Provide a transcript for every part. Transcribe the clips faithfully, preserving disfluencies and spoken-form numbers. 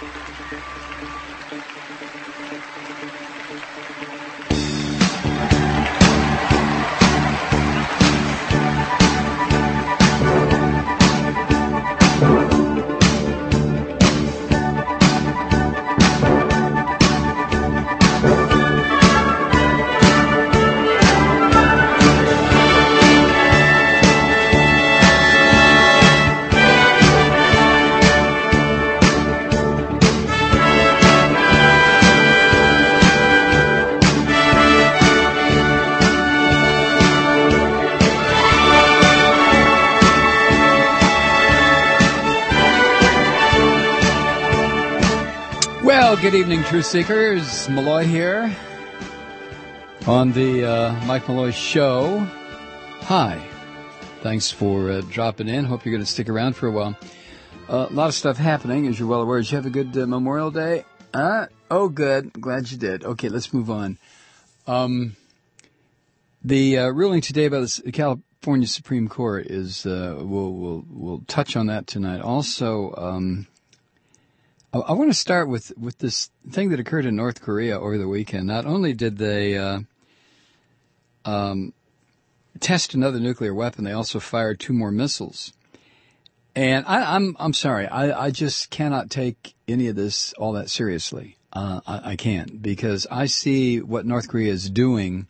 Good evening, Truth Seekers. Malloy here on the uh, Mike Malloy Show. Hi. Thanks for uh, dropping in. Hope you're going to stick around for a while. Uh, a lot of stuff happening, as you're well aware. Did you have a good uh, Memorial Day? Uh, oh, good. Glad you did. Okay, let's move on. Um, the uh, ruling today by the California Supreme Court is, uh, we'll, we'll, we'll touch on that tonight. Also, um, I want to start with, with this thing that occurred in North Korea over the weekend. Not only did they uh, um, test another nuclear weapon, they also fired two more missiles. And I, I'm I'm sorry, I, I just cannot take any of this all that seriously. Uh, I, I can't, because I see what North Korea is doing.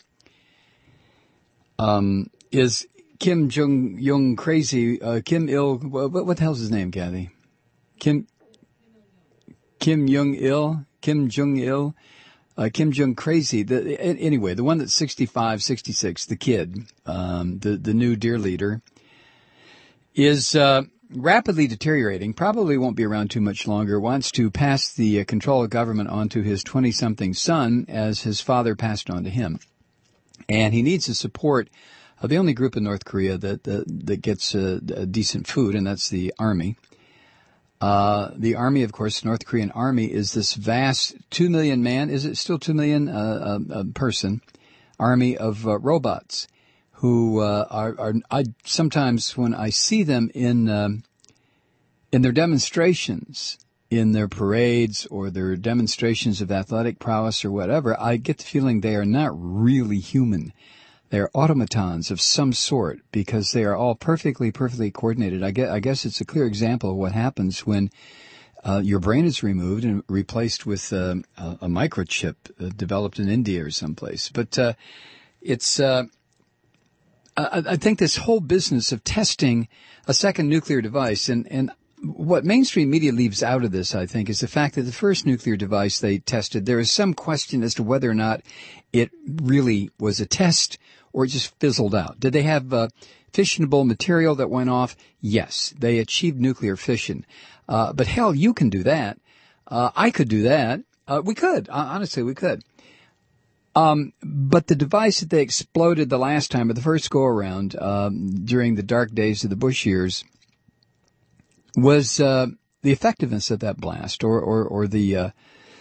Um, is Kim Jong Un crazy? Uh, Kim Il, what, what the hell's his name, Kathy? Kim. Kim Jong-il, Kim Jong-il, uh, Kim Jong crazy. The, anyway, the one that's sixty-five, sixty-six, the kid, um, the, the new dear leader, is uh, rapidly deteriorating, probably won't be around too much longer, wants to pass the uh, control of government onto his twenty-something son as his father passed on to him. And he needs the support of the only group in North Korea that, that, that gets uh, decent food, and that's the army. Uh, the army, of course, North Korean army is this vast two million man, is it still two million, uh, uh, uh person army of uh, robots who, uh, are, are, I sometimes when I see them in, um, in their demonstrations, in their parades or their demonstrations of athletic prowess or whatever, I get the feeling they are not really human. They're automatons of some sort because they are all perfectly, perfectly coordinated. I guess, I guess it's a clear example of what happens when uh, your brain is removed and replaced with uh, a, a microchip uh, developed in India or someplace. But uh, it's, uh, I, I think this whole business of testing a second nuclear device, and, and what mainstream media leaves out of this, I think, is the fact that the first nuclear device they tested, there is some question as to whether or not it really was a test or it just fizzled out. Did they have uh, fissionable material that went off? Yes, they achieved nuclear fission. Uh, but hell, you can do that. Uh, I could do that. Uh, we could. Uh, honestly, we could. Um, but the device that they exploded the last time, or the first go-around, um, during the dark days of the Bush years, was uh, the effectiveness of that blast, or or, or the uh,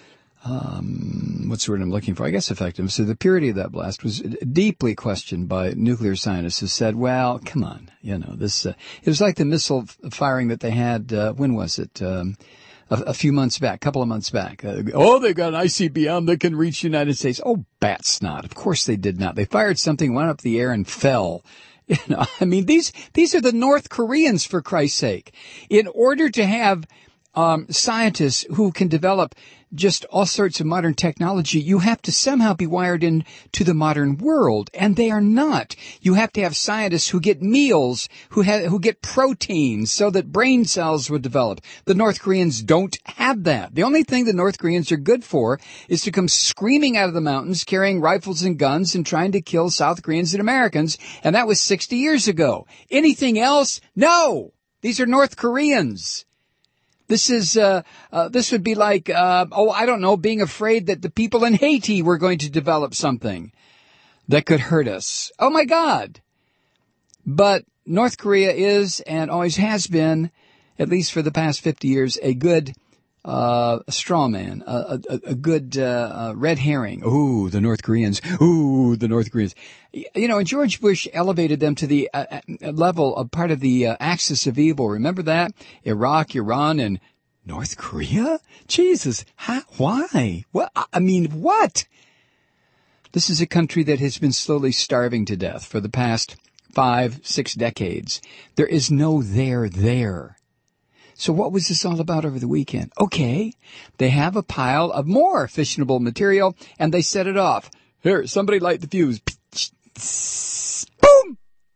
um, what's the word I'm looking for? I guess effectiveness. So the purity of that blast was deeply questioned by nuclear scientists who said, "Well, come on, you know this." Uh, it was like the missile firing that they had. Uh, when was it? Um, a, a few months back, a couple of months back. Uh, oh, they've got an I C B M that can reach the United States. Oh, bat snot! Of course they did not. They fired something, went up the air, and fell. You know, I mean, these, these are the North Koreans, for Christ's sake. In order to have, um, scientists who can develop just all sorts of modern technology, you have to somehow be wired into the modern world, and they are not. You have to have scientists who get meals, who have, who get proteins so that brain cells would develop. The North Koreans don't have that. The only thing the North Koreans are good for is to come screaming out of the mountains, carrying rifles and guns and trying to kill South Koreans and Americans, and that was sixty years ago. Anything else? No! These are North Koreans. This is, uh, uh, this would be like, uh, oh, I don't know, being afraid that the people in Haiti were going to develop something that could hurt us. Oh my God. But North Korea is and always has been, at least for the past fifty years, a good, uh, straw man, a, a, a good, uh, uh, red herring. Ooh, the North Koreans. Ooh, the North Koreans. You know, and George Bush elevated them to the uh, level of part of the uh, axis of evil. Remember that? Iraq, Iran, and North Korea? Jesus, how, why? What? I mean, what? This is a country that has been slowly starving to death for the past five, six decades. There is no there there. So what was this all about over the weekend? Okay, they have a pile of more fissionable material, and they set it off. Here, somebody light the fuse. Boom!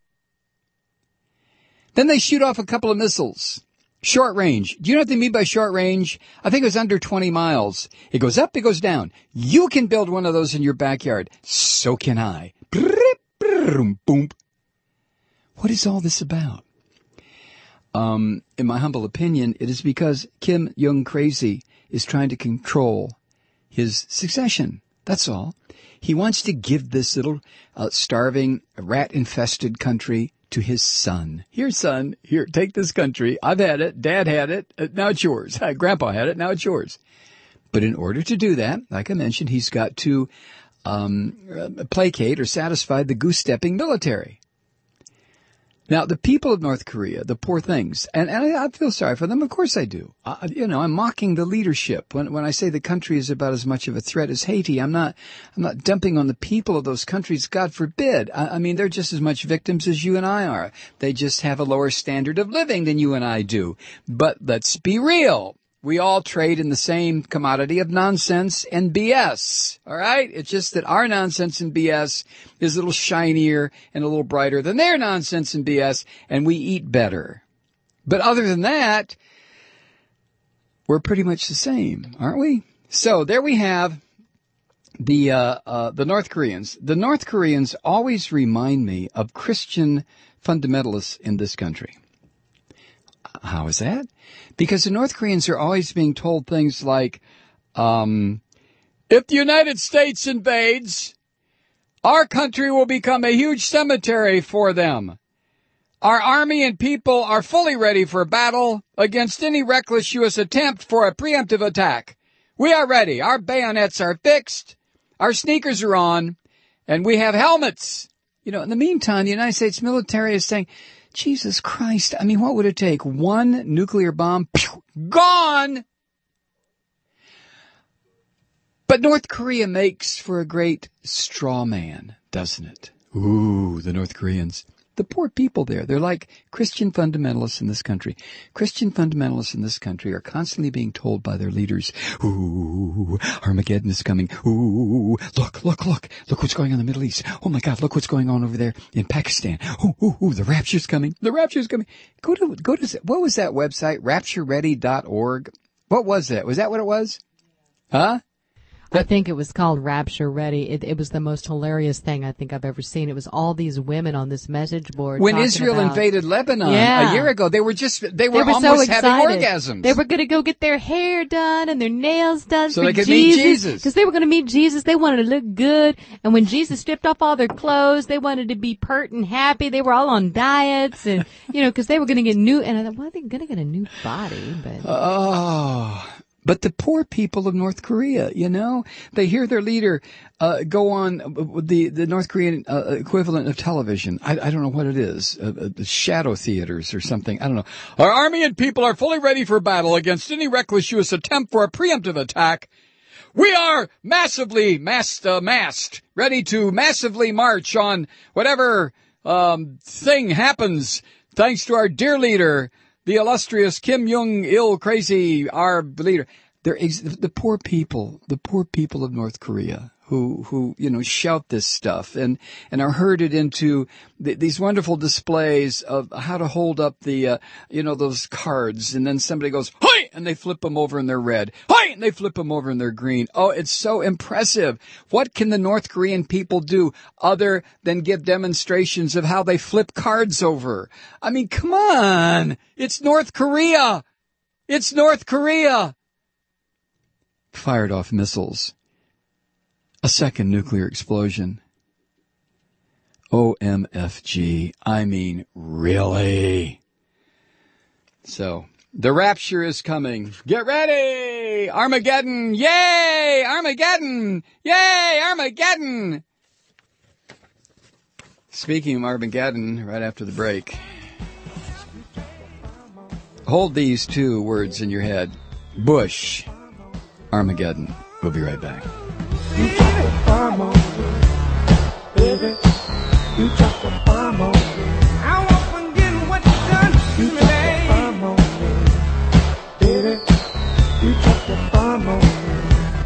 Then they shoot off a couple of missiles. Short range. Do you know what they mean by short range? I think it was under twenty miles. It goes up, it goes down. You can build one of those in your backyard. So can I. Boom. What is all this about? Um, in my humble opinion, it is because Kim Jong Crazy is trying to control his succession. That's all. He wants to give this little uh, starving, rat-infested country to his son. Here, son, here, take this country. I've had it. Dad had it. Uh, now it's yours. Grandpa had it. Now it's yours. But in order to do that, like I mentioned, he's got to um, uh, placate or satisfy the goose-stepping military. Now, the people of North Korea, the poor things, and, and I, I feel sorry for them. Of course I do. I, you know, I'm mocking the leadership. When when I say the country is about as much of a threat as Haiti, I'm not I'm not dumping on the people of those countries. God forbid. I, I mean, they're just as much victims as you and I are. They just have a lower standard of living than you and I do. But let's be real. We all trade in the same commodity of nonsense and B S. All right? It's just that our nonsense and B S is a little shinier and a little brighter than their nonsense and B S, and we eat better. But other than that, we're pretty much the same, aren't we? So there we have the uh, uh, the North Koreans. The North Koreans always remind me of Christian fundamentalists in this country. How is that? Because the North Koreans are always being told things like, um, if the United States invades, our country will become a huge cemetery for them. Our army and people are fully ready for battle against any reckless U S attempt for a preemptive attack. We are ready. Our bayonets are fixed. Our sneakers are on. And we have helmets. You know, in the meantime, the United States military is saying, Jesus Christ, I mean, what would it take? One nuclear bomb? Pew, gone! But North Korea makes for a great straw man, doesn't it? Ooh, the North Koreans. The poor people there, they're like Christian fundamentalists in this country. Christian fundamentalists in this country are constantly being told by their leaders, ooh, Armageddon is coming. Ooh, look, look, look. Look what's going on in the Middle East. Oh, my God, look what's going on over there in Pakistan. Ooh, ooh, ooh, the rapture's coming. The rapture's coming. Go to, go to, what was that website? rapture ready dot org. What was that? Was that what it was? Huh? I think it was called Rapture Ready. It, it was the most hilarious thing I think I've ever seen. It was all these women on this message board. When Israel about, invaded Lebanon yeah. a year ago, they were just, they were, they were almost so having orgasms. They were going to go get their hair done and their nails done so for they could Jesus, meet Jesus. Because they were going to meet Jesus. They wanted to look good. And when Jesus stripped off all their clothes, they wanted to be pert and happy. They were all on diets and, you know, because they were going to get new, and I thought, well, they're going to get a new body, but. Oh. But the poor people of North Korea, you know, they hear their leader uh, go on the the North Korean uh, equivalent of television. I, I don't know what it is, uh, uh, shadow theaters or something. I don't know. Our army and people are fully ready for battle against any reckless U S attempt for a preemptive attack. We are massively massed, uh, massed, ready to massively march on whatever um, thing happens, thanks to our dear leader, the illustrious Kim Jong-il Crazy, our leader. There is the poor people, the poor people of North Korea who, who, you know, shout this stuff and, and are herded into the, these wonderful displays of how to hold up the, uh, you know, those cards. And then somebody goes, hi! And they flip them over and they're red. Hi! And they flip them over and they're green. Oh, it's so impressive. What can the North Korean people do other than give demonstrations of how they flip cards over? I mean, come on. It's North Korea. It's North Korea. Fired off missiles. A second nuclear explosion. O M F G. I mean, really? So, the rapture is coming. Get ready! Armageddon! Yay! Armageddon! Yay! Armageddon! Speaking of Armageddon, right after the break. Hold these two words in your head. Bush, Armageddon. We'll be right back. You drop the bomb on me, baby. You drop the bomb on me. I won't forget what you done to me. You drop the bomb on me, baby. You drop the bomb on me.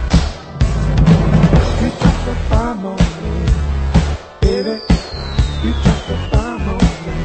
You drop the bomb on me, baby. You drop the bomb on me.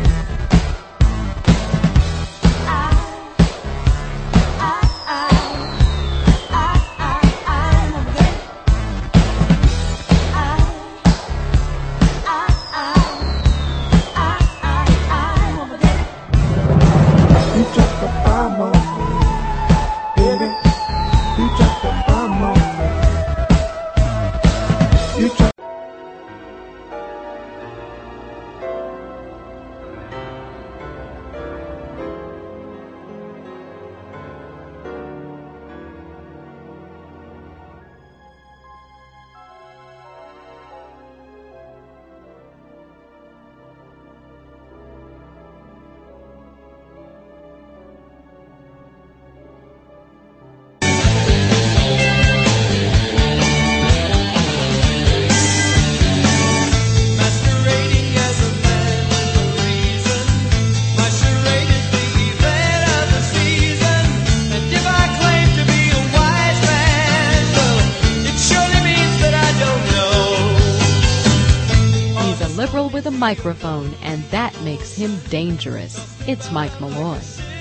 With a microphone, and that makes him dangerous. It's Mike Malloy.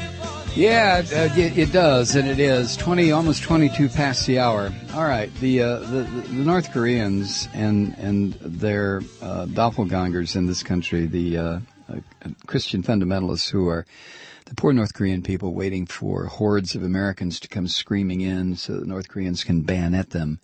Yeah, uh, it, it does, and it is twenty, almost twenty-two past the hour. All right, the uh, the, the North Koreans and and their uh, doppelgangers in this country, the uh, uh, Christian fundamentalists who are the poor North Korean people waiting for hordes of Americans to come screaming in so the North Koreans can bayonet them.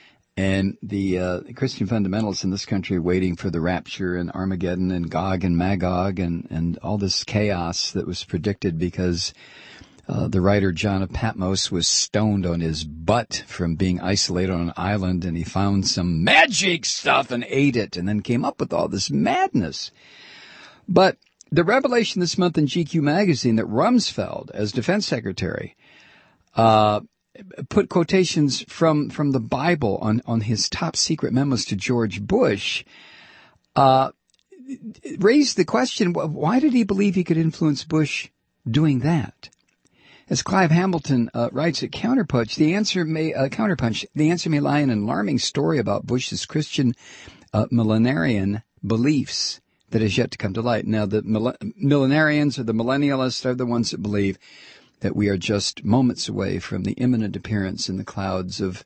And the uh, Christian fundamentalists in this country waiting for the rapture and Armageddon and Gog and Magog and, and all this chaos that was predicted because uh, the writer John of Patmos was stoned on his butt from being isolated on an island, and he found some magic stuff and ate it and then came up with all this madness. But the revelation this month in G Q magazine that Rumsfeld, as defense secretary, uh put quotations from, from the Bible on, on his top secret memos to George Bush, uh, raised the question, why did he believe he could influence Bush doing that? As Clive Hamilton uh, writes at Counterpunch, the answer may, uh, Counterpunch, the answer may lie in an alarming story about Bush's Christian uh, millenarian beliefs that is yet to come to light. Now, the millenarians or the millennialists are the ones that believe that we are just moments away from the imminent appearance in the clouds of,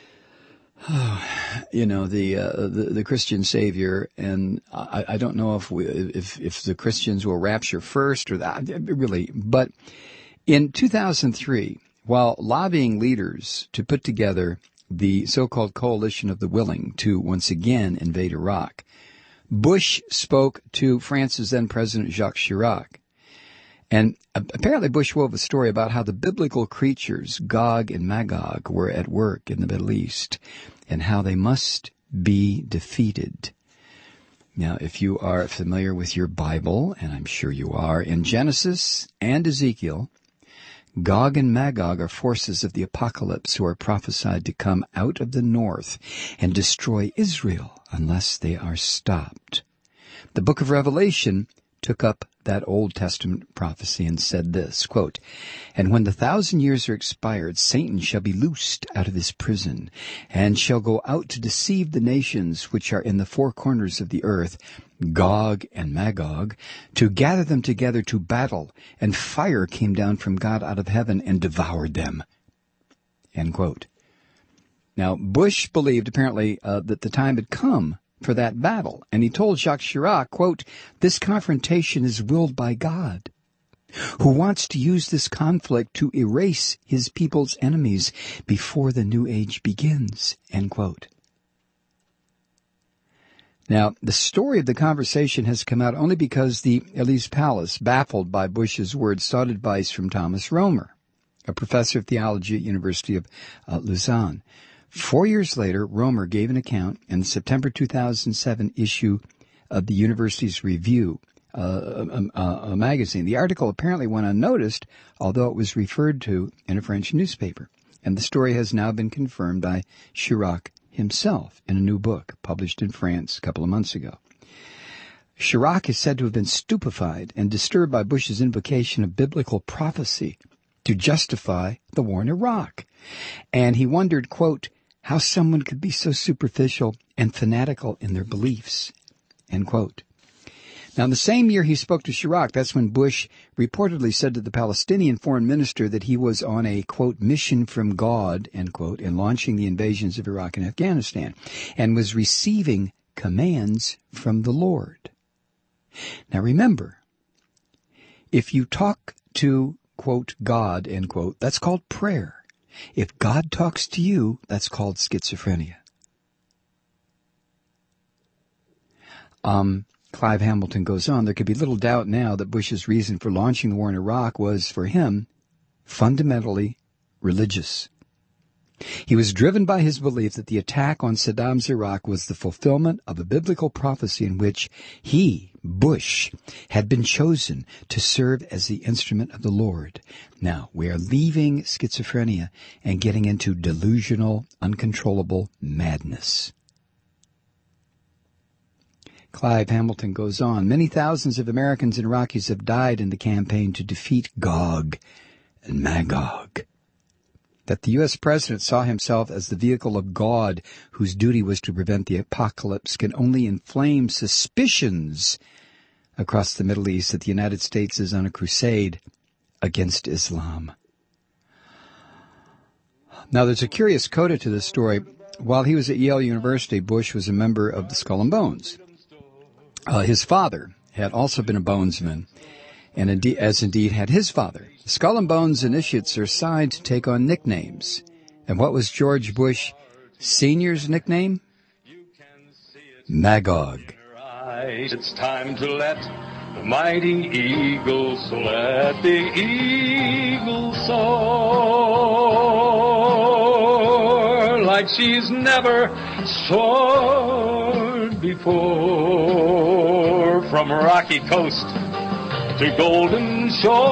oh, you know, the, uh, the the Christian Savior. And I, I don't know if we, if if the Christians will rapture first or that, really. But in two thousand three, while lobbying leaders to put together the so-called Coalition of the Willing to once again invade Iraq, Bush spoke to France's then President Jacques Chirac. And apparently Bush wove a story about how the biblical creatures, Gog and Magog, were at work in the Middle East and how they must be defeated. Now, if you are familiar with your Bible, and I'm sure you are, in Genesis and Ezekiel, Gog and Magog are forces of the apocalypse who are prophesied to come out of the north and destroy Israel unless they are stopped. The book of Revelation took up that Old Testament prophecy and said this, quote, "And when the thousand years are expired, Satan shall be loosed out of his prison, and shall go out to deceive the nations which are in the four corners of the earth, Gog and Magog, to gather them together to battle, and fire came down from God out of heaven and devoured them." End quote. Now, Bush believed apparently uh, that the time had come for that battle. And he told Jacques Chirac, quote, "This confrontation is willed by God, who wants to use this conflict to erase his people's enemies before the new age begins." End quote. Now, the story of the conversation has come out only because the Élysée Palace, baffled by Bush's words, sought advice from Thomas Romer, a professor of theology at University of uh, Lausanne. Four years later, Romer gave an account in the September two thousand seven issue of the university's review uh, a, a, a magazine. The article apparently went unnoticed, although it was referred to in a French newspaper. And the story has now been confirmed by Chirac himself in a new book published in France a couple of months ago. Chirac is said to have been stupefied and disturbed by Bush's invocation of biblical prophecy to justify the war in Iraq. And he wondered, quote, how someone could be so superficial and fanatical in their beliefs, end quote. Now, in the same year he spoke to Chirac, that's when Bush reportedly said to the Palestinian foreign minister that he was on a, quote, mission from God, end quote, in launching the invasions of Iraq and Afghanistan, and was receiving commands from the Lord. Now, remember, if you talk to, quote, God, end quote, that's called prayer. If God talks to you, that's called schizophrenia. Um, Clive Hamilton goes on, there could be little doubt now that Bush's reason for launching the war in Iraq was, for him, fundamentally religious. He was driven by his belief that the attack on Saddam's Iraq was the fulfillment of a biblical prophecy in which he, Bush, had been chosen to serve as the instrument of the Lord. Now, we are leaving schizophrenia and getting into delusional, uncontrollable madness. Clive Hamilton goes on, many thousands of Americans and Iraqis have died in the campaign to defeat Gog and Magog. That the U S president saw himself as the vehicle of God whose duty was to prevent the apocalypse can only inflame suspicions across the Middle East that the United States is on a crusade against Islam. Now, there's a curious coda to this story. While he was at Yale University, Bush was a member of the Skull and Bones. Uh, his father had also been a bonesman, and indeed, as indeed had his father. Skull and Bones initiates are assigned to take on nicknames. And what was George Bush Senior's nickname? Magog. It's time to let the mighty eagle soar, let the eagle soar like she's never soared before, from rocky coast to golden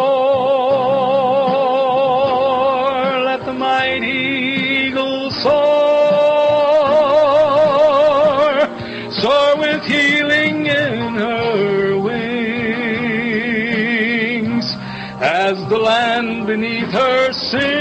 shore. Let the mighty eagle soar, soar with healing in her wings, as the land beneath her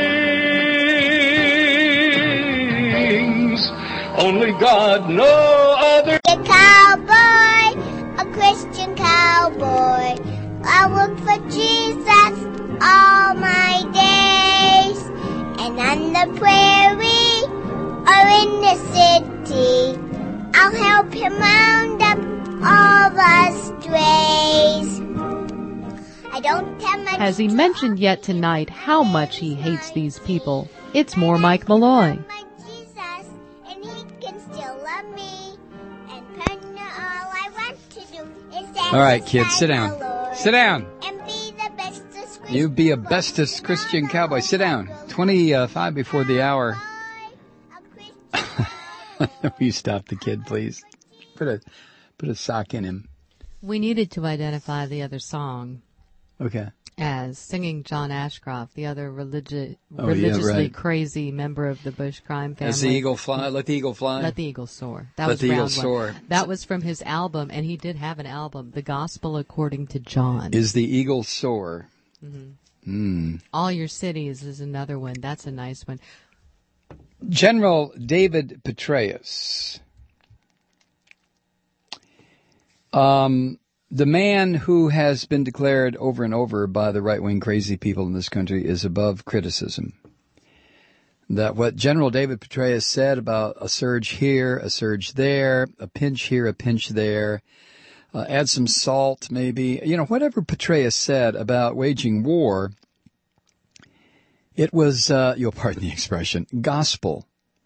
sings. Only God, no other. A cowboy, a Christian cowboy. I work for Jesus all my days, and on the prairie or in the city, I'll help him round up all the strays. I don't tell my Has he mentioned yet tonight how much he hates these people? It's more Mike Malloy. my Jesus, and he can still love me. And partner, all I want to do is All right, kids, sit satisfy down. the Lord Sit down. and be the bestest Christian. You be a bestest Christian cowboy. Sit down. twenty-five before the hour. A Christian Will you stop the kid, please? Put a put a sock in him. We needed to identify the other song Okay. as singing John Ashcroft, the other religi- Oh, yeah, religiously right. crazy member of the Bush crime family. As the eagle fly, let the eagle fly. Let the Eagle Soar. That Let was the Eagle round one. Soar. That was from his album, and he did have an album, The Gospel According to John. Is the eagle soar? All Your Cities is another one. That's a nice one. General David Petraeus, um, the man who has been declared over and over by the right-wing crazy people in this country is above criticism. That what General David Petraeus said about a surge here, a surge there, a pinch here, a pinch there, uh, add some salt maybe, you know, whatever Petraeus said about waging war, it was, uh, you'll pardon the expression, gospel.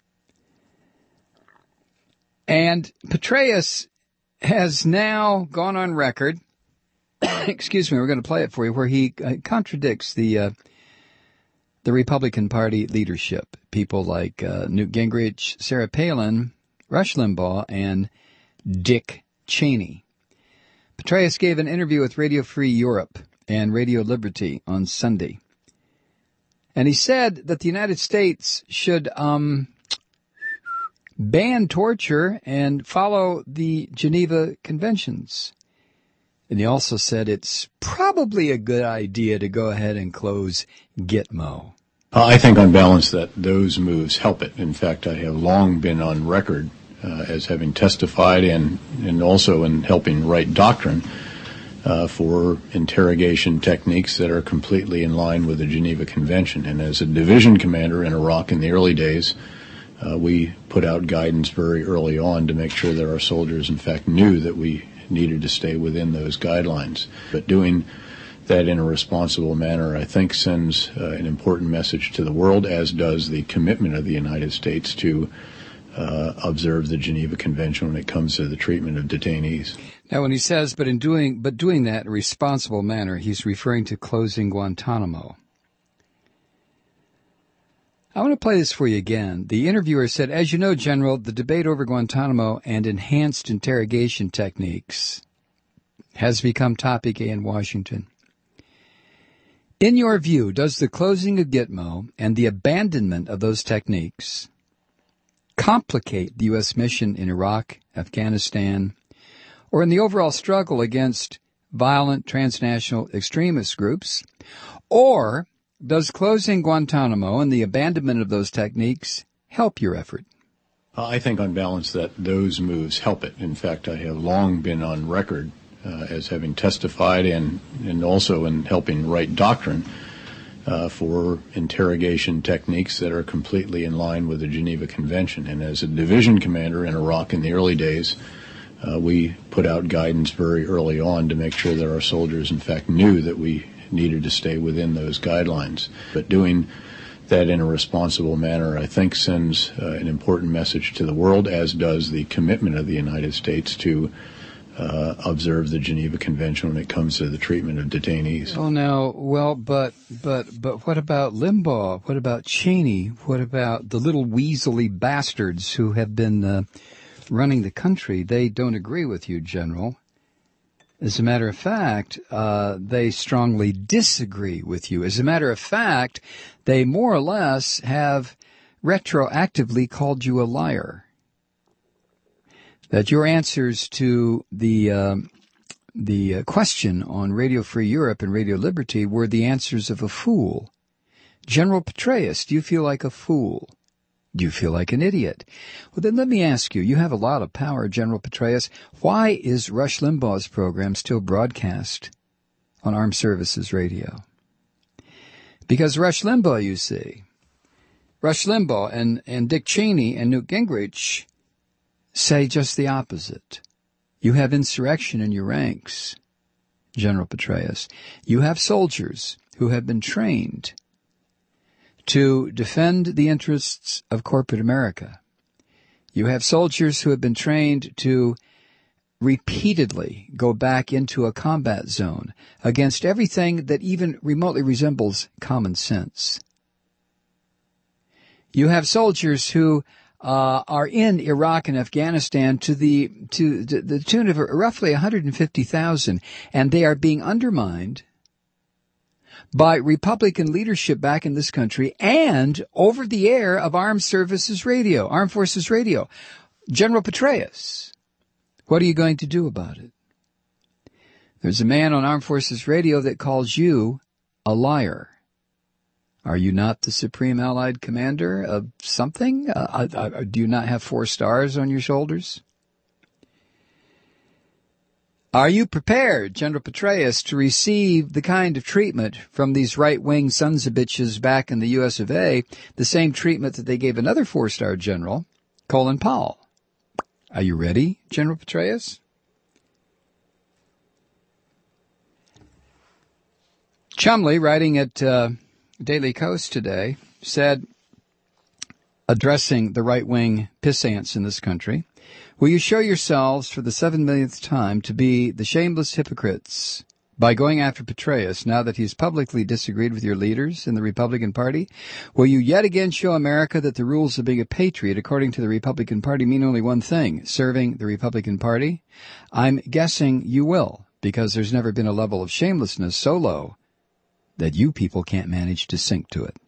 And Petraeus has now gone on record, excuse me, we're going to play it for you, where he uh, contradicts the uh, the Republican Party leadership, people like uh, Newt Gingrich, Sarah Palin, Rush Limbaugh, and Dick Cheney. Petraeus gave an interview with Radio Free Europe and Radio Liberty on Sunday. And he said that the United States should um, ban torture and follow the Geneva Conventions. And he also said it's probably a good idea to go ahead and close Gitmo. Uh, I think on balance that those moves help it. In fact, I have long been on record uh, as having testified and, and also in helping write doctrine uh, for interrogation techniques that are completely in line with the Geneva Convention. And as a division commander in Iraq in the early days, uh, we put out guidance very early on to make sure that our soldiers, in fact, knew that we needed to stay within those guidelines. But doing that in a responsible manner, I think, sends uh, an important message to the world, as does the commitment of the United States to uh, observe the Geneva Convention when it comes to the treatment of detainees. Now, when he says, but in doing, but doing that in a responsible manner, he's referring to closing Guantanamo. I want to play this for you again. The interviewer said, as you know, General, the debate over Guantanamo and enhanced interrogation techniques has become topic A in Washington. In your view, does the closing of Gitmo and the abandonment of those techniques complicate the U S mission in Iraq, Afghanistan, or in the overall struggle against violent transnational extremist groups? Or does closing Guantanamo and the abandonment of those techniques help your effort? I think on balance that those moves help it. In fact, I have long been on record uh, as having testified and, and also in helping write doctrine uh, for interrogation techniques that are completely in line with the Geneva Convention. And as a division commander in Iraq in the early days, uh, we put out guidance very early on to make sure that our soldiers, in fact, knew that we needed to stay within those guidelines. But doing that in a responsible manner, I think, sends uh, an important message to the world, as does the commitment of the United States to uh, observe the Geneva Convention when it comes to the treatment of detainees. Oh, now, well, but but but what about Limbaugh? What about Cheney? What about the little weaselly bastards who have been uh, running the country? They don't agree with you, General. As a matter of fact, uh, they strongly disagree with you. As a matter of fact, they more or less have retroactively called you a liar. That your answers to the uh, the uh, question on Radio Free Europe and Radio Liberty were the answers of a fool. General Petraeus, do you feel like a fool? Do you feel like an idiot? Well, then let me ask you, you have a lot of power, General Petraeus. Why is Rush Limbaugh's program still broadcast on Armed Services Radio? Because Rush Limbaugh, you see, Rush Limbaugh and, and Dick Cheney and Newt Gingrich say just the opposite. You have insurrection in your ranks, General Petraeus. You have soldiers who have been trained to defend the interests of corporate America. You have soldiers who have been trained to repeatedly go back into a combat zone against everything that even remotely resembles common sense. You have soldiers who uh, are in Iraq and Afghanistan to the to the, the tune of roughly one hundred fifty thousand, and they are being undermined by Republican leadership back in this country and over the air of Armed Services Radio, Armed Forces Radio. General Petraeus, what are you going to do about it? There's a man on Armed Forces Radio that calls you a liar. Are you not the Supreme Allied Commander of something? Uh, uh, do you not have four stars on your shoulders? Are you prepared, General Petraeus, to receive the kind of treatment from these right-wing sons of bitches back in the U S of A, the same treatment that they gave another four-star general, Colin Powell? Are you ready, General Petraeus? Chumley, writing at uh, Daily Kos today, said, addressing the right-wing pissants in this country, will you show yourselves for the seven millionth time to be the shameless hypocrites by going after Petraeus now that he's publicly disagreed with your leaders in the Republican Party? Will you yet again show America that the rules of being a patriot, according to the Republican Party, mean only one thing, serving the Republican Party? I'm guessing you will, because there's never been a level of shamelessness so low that you people can't manage to sink to it.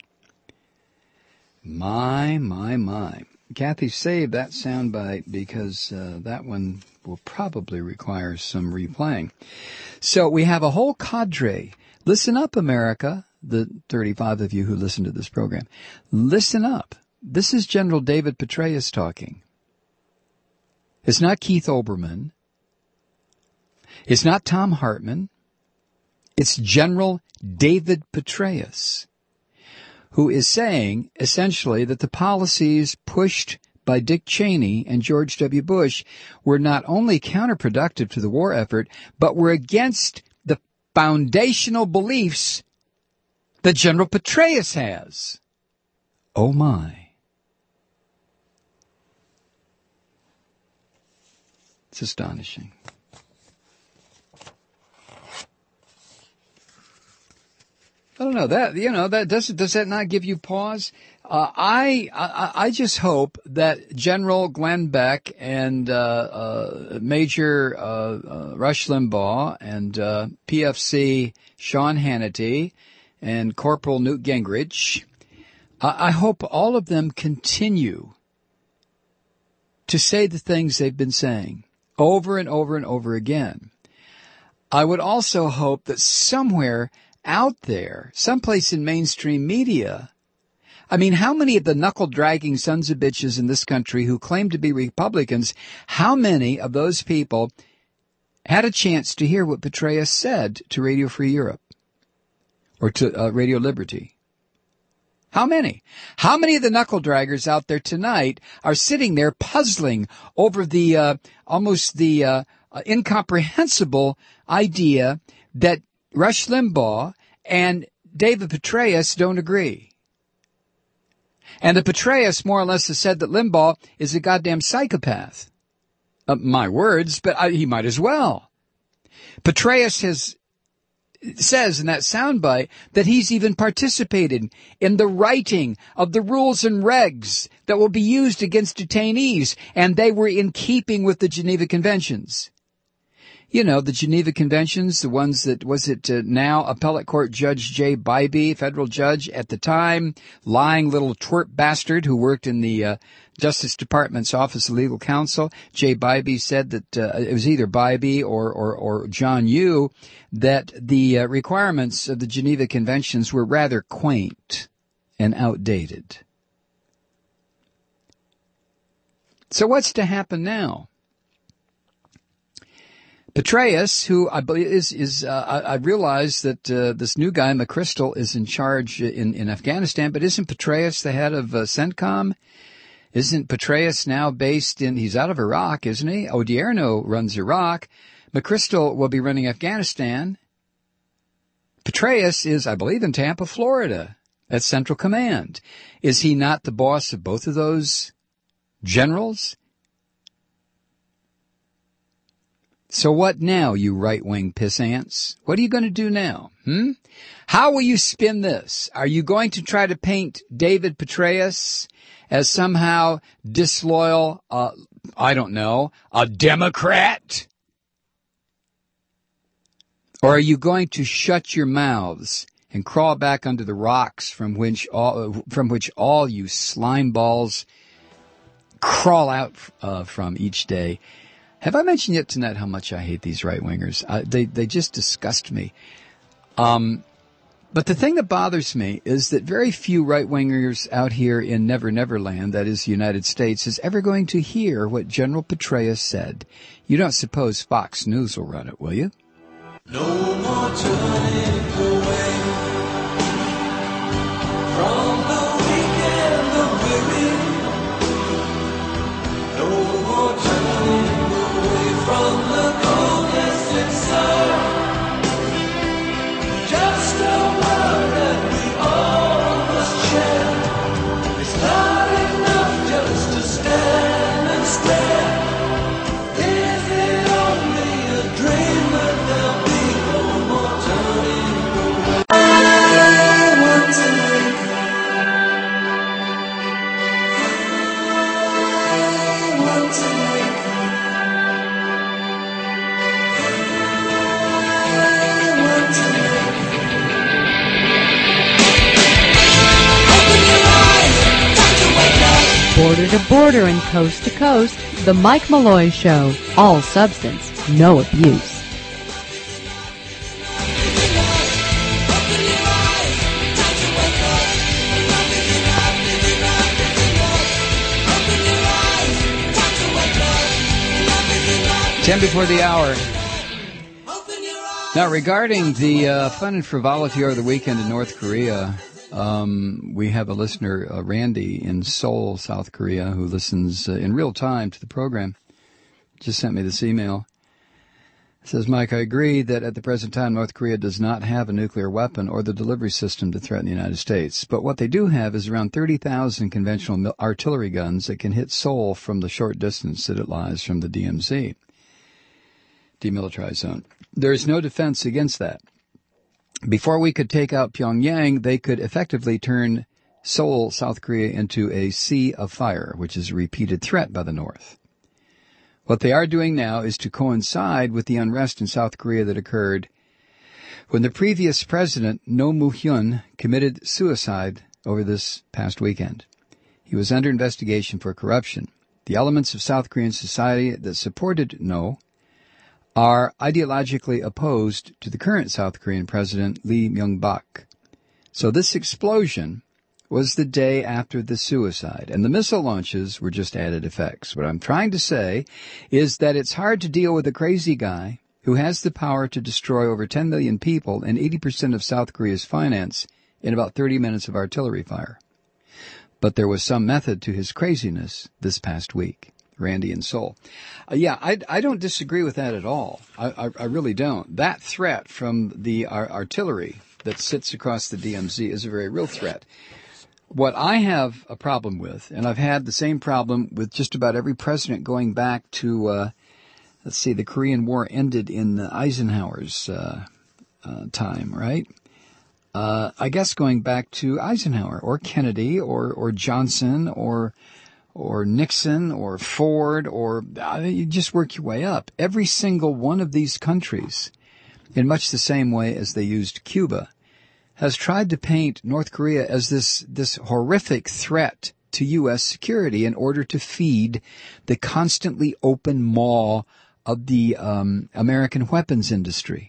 My, my, my. Kathy saved that soundbite because uh, that one will probably require some replaying. So we have a whole cadre. Listen up, America, the thirty-five of you who listen to this program. Listen up. This is General David Petraeus talking. It's not Keith Olbermann. It's not Tom Hartman. It's General David Petraeus, who is saying, essentially, that the policies pushed by Dick Cheney and George W. Bush were not only counterproductive to the war effort, but were against the foundational beliefs that General Petraeus has. Oh, my. It's astonishing. I don't know that, you know, that does, does that not give you pause? Uh, I, I, I just hope that General Glenn Beck and, uh, uh, Major, uh, uh, Rush Limbaugh and, uh, P F C Sean Hannity and Corporal Newt Gingrich, I, I hope all of them continue to say the things they've been saying over and over and over again. I would also hope that somewhere out there, someplace in mainstream media, I mean, how many of the knuckle-dragging sons of bitches in this country who claim to be Republicans, how many of those people had a chance to hear what Petraeus said to Radio Free Europe or to uh, Radio Liberty? How many? How many of the knuckle-draggers out there tonight are sitting there puzzling over the uh, almost the uh, uh, incomprehensible idea that Rush Limbaugh and David Petraeus don't agree? And that Petraeus more or less has said that Limbaugh is a goddamn psychopath. Uh, my words, but I, he might as well. Petraeus has says in that soundbite that he's even participated in the writing of the rules and regs that will be used against detainees, and they were in keeping with the Geneva Conventions. You know, the Geneva Conventions, the ones that, was it uh, now Appellate Court Judge Jay Bybee, federal judge at the time, lying little twerp bastard who worked in the uh, Justice Department's Office of Legal Counsel. Jay Bybee said that uh, it was either Bybee or, or, or John Yoo, that the uh, requirements of the Geneva Conventions were rather quaint and outdated. So what's to happen now? Petraeus, who I believe is, is uh, I, I realize that uh, this new guy, McChrystal, is in charge in, in Afghanistan, but isn't Petraeus the head of uh, CENTCOM? Isn't Petraeus now based in, he's out of Iraq, isn't he? Odierno runs Iraq. McChrystal will be running Afghanistan. Petraeus is, I believe, in Tampa, Florida, at Central Command. Is he not the boss of both of those generals? So what now, you right-wing pissants? What are you going to do now? Hmm? How will you spin this? Are you going to try to paint David Petraeus as somehow disloyal, uh, I don't know, a Democrat? Or are you going to shut your mouths and crawl back under the rocks from which all, from which all you slime balls crawl out uh, from each day? Have I mentioned yet tonight how much I hate these right-wingers? Uh, they they just disgust me. Um, but the thing that bothers me is that very few right-wingers out here in Never Never Land, that is the United States, is ever going to hear what General Petraeus said. You don't suppose Fox News will run it, will you? No more turning away from the weak and the weary. No more turning from the coldness inside. Just a word that we all must share. It's not enough just to stand and stare. Is it only a dream that there'll be no more Border to border and coast to coast, The Mike Malloy Show. All substance, no abuse. Ten before the hour. Now, regarding the uh, fun and frivolity over the weekend in North Korea, um, we have a listener, uh, Randy, in Seoul, South Korea, who listens uh, in real time to the program. Just sent me this email. It says, Mike, I agree that at the present time, North Korea does not have a nuclear weapon or the delivery system to threaten the United States. But what they do have is around thirty thousand conventional mil- artillery guns that can hit Seoul from the short distance that it lies from the D M Z. Demilitarized zone. There is no defense against that. Before we could take out Pyongyang, they could effectively turn Seoul, South Korea, into a sea of fire, which is a repeated threat by the North. What they are doing now is to coincide with the unrest in South Korea that occurred when the previous president, Roh Moo-hyun, committed suicide over this past weekend. He was under investigation for corruption. The elements of South Korean society that supported Roh are ideologically opposed to the current South Korean president, Lee Myung-bak. So this explosion was the day after the suicide, and the missile launches were just added effects. What I'm trying to say is that it's hard to deal with a crazy guy who has the power to destroy over ten million people and eighty percent of South Korea's finance in about thirty minutes of artillery fire. But there was some method to his craziness this past week. Randy in Seoul. Uh, yeah, I, I don't disagree with that at all. I, I, I really don't. That threat from the ar- artillery that sits across the D M Z is a very real threat. What I have a problem with, and I've had the same problem with just about every president going back to, uh, let's see, the Korean War ended in Eisenhower's uh, uh, time, right? Uh, I guess going back to Eisenhower or Kennedy or, or Johnson or or Nixon, or Ford, or uh, you just work your way up. Every single one of these countries, in much the same way as they used Cuba, has tried to paint North Korea as this, this horrific threat to U S security in order to feed the constantly open maw of the um, American weapons industry.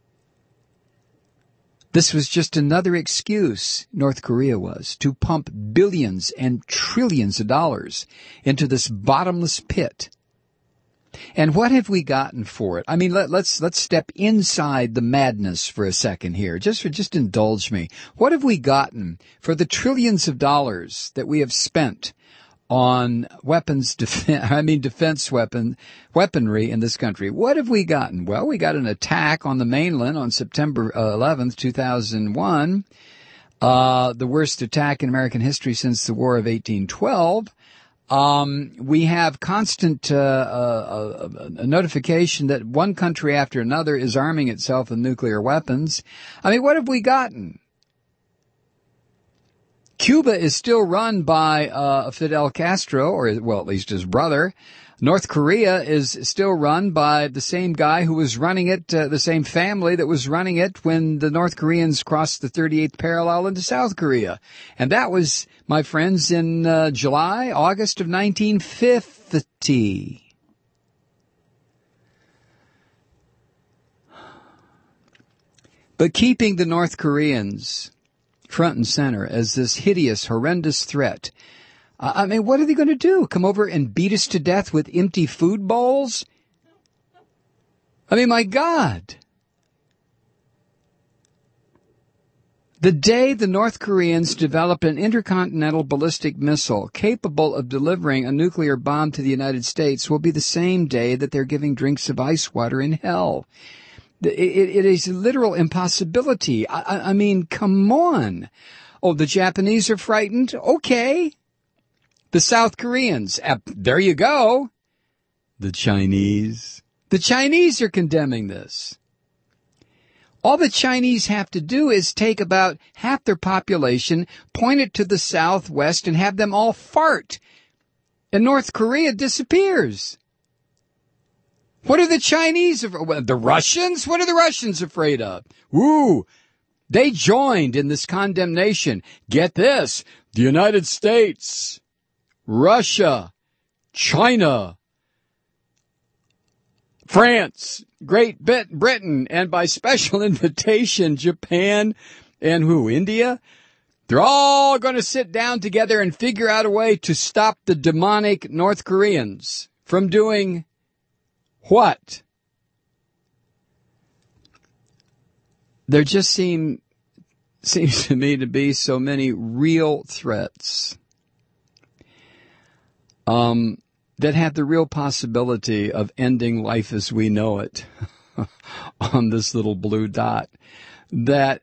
This was just another excuse, North Korea was, to pump billions and trillions of dollars into this bottomless pit. And what have we gotten for it? I mean, let, let's let's step inside the madness for a second here. Just for, just indulge me. What have we gotten for the trillions of dollars that we have spent on weapons, def- I mean defense weapon, weaponry in this country? What have we gotten? Well, we got an attack on the mainland on September eleventh, two thousand one, uh, the worst attack in American history since the War of eighteen twelve. Um, we have constant uh, uh, a notification that one country after another is arming itself with nuclear weapons. I mean, what have we gotten? Cuba is still run by uh, Fidel Castro, or, well, at least his brother. North Korea is still run by the same guy who was running it, uh, the same family that was running it when the North Koreans crossed the thirty-eighth parallel into South Korea. And that was, my friends, in uh, July, August of nineteen fifty. But keeping the North Koreans front and center as this hideous, horrendous threat. Uh, I mean, what are they going to do? Come over and beat us to death with empty food bowls? I mean, my God. The day the North Koreans develop an intercontinental ballistic missile capable of delivering a nuclear bomb to the United States will be the same day that they're giving drinks of ice water in hell. It, it, it is a literal impossibility. I, I mean, come on. Oh, the Japanese are frightened? Okay. The South Koreans, uh, there you go. The Chinese. The Chinese are condemning this. All the Chinese have to do is take about half their population, point it to the southwest, and have them all fart. And North Korea disappears. What are the Chinese, the Russians? What are the Russians afraid of? Woo! They joined in this condemnation. Get this, the United States Russia, China, France, Great Britain, and by special invitation, Japan, and who, India? They're all going to sit down together and figure out a way to stop the demonic North Koreans from doing what? There just seem seems to me to be so many real threats um, that have the real possibility of ending life as we know it on this little blue dot, that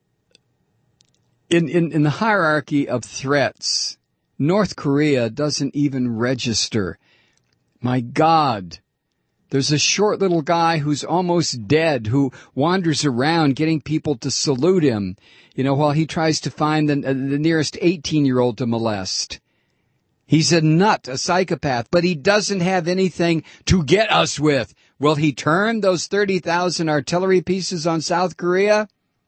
in, in, in the hierarchy of threats, North Korea doesn't even register. My God. There's a short little guy who's almost dead who wanders around getting people to salute him, you know, while he tries to find the, uh, the nearest eighteen-year-old to molest. He's a nut, a psychopath, but he doesn't have anything to get us with. Will he turn those thirty thousand artillery pieces on South Korea?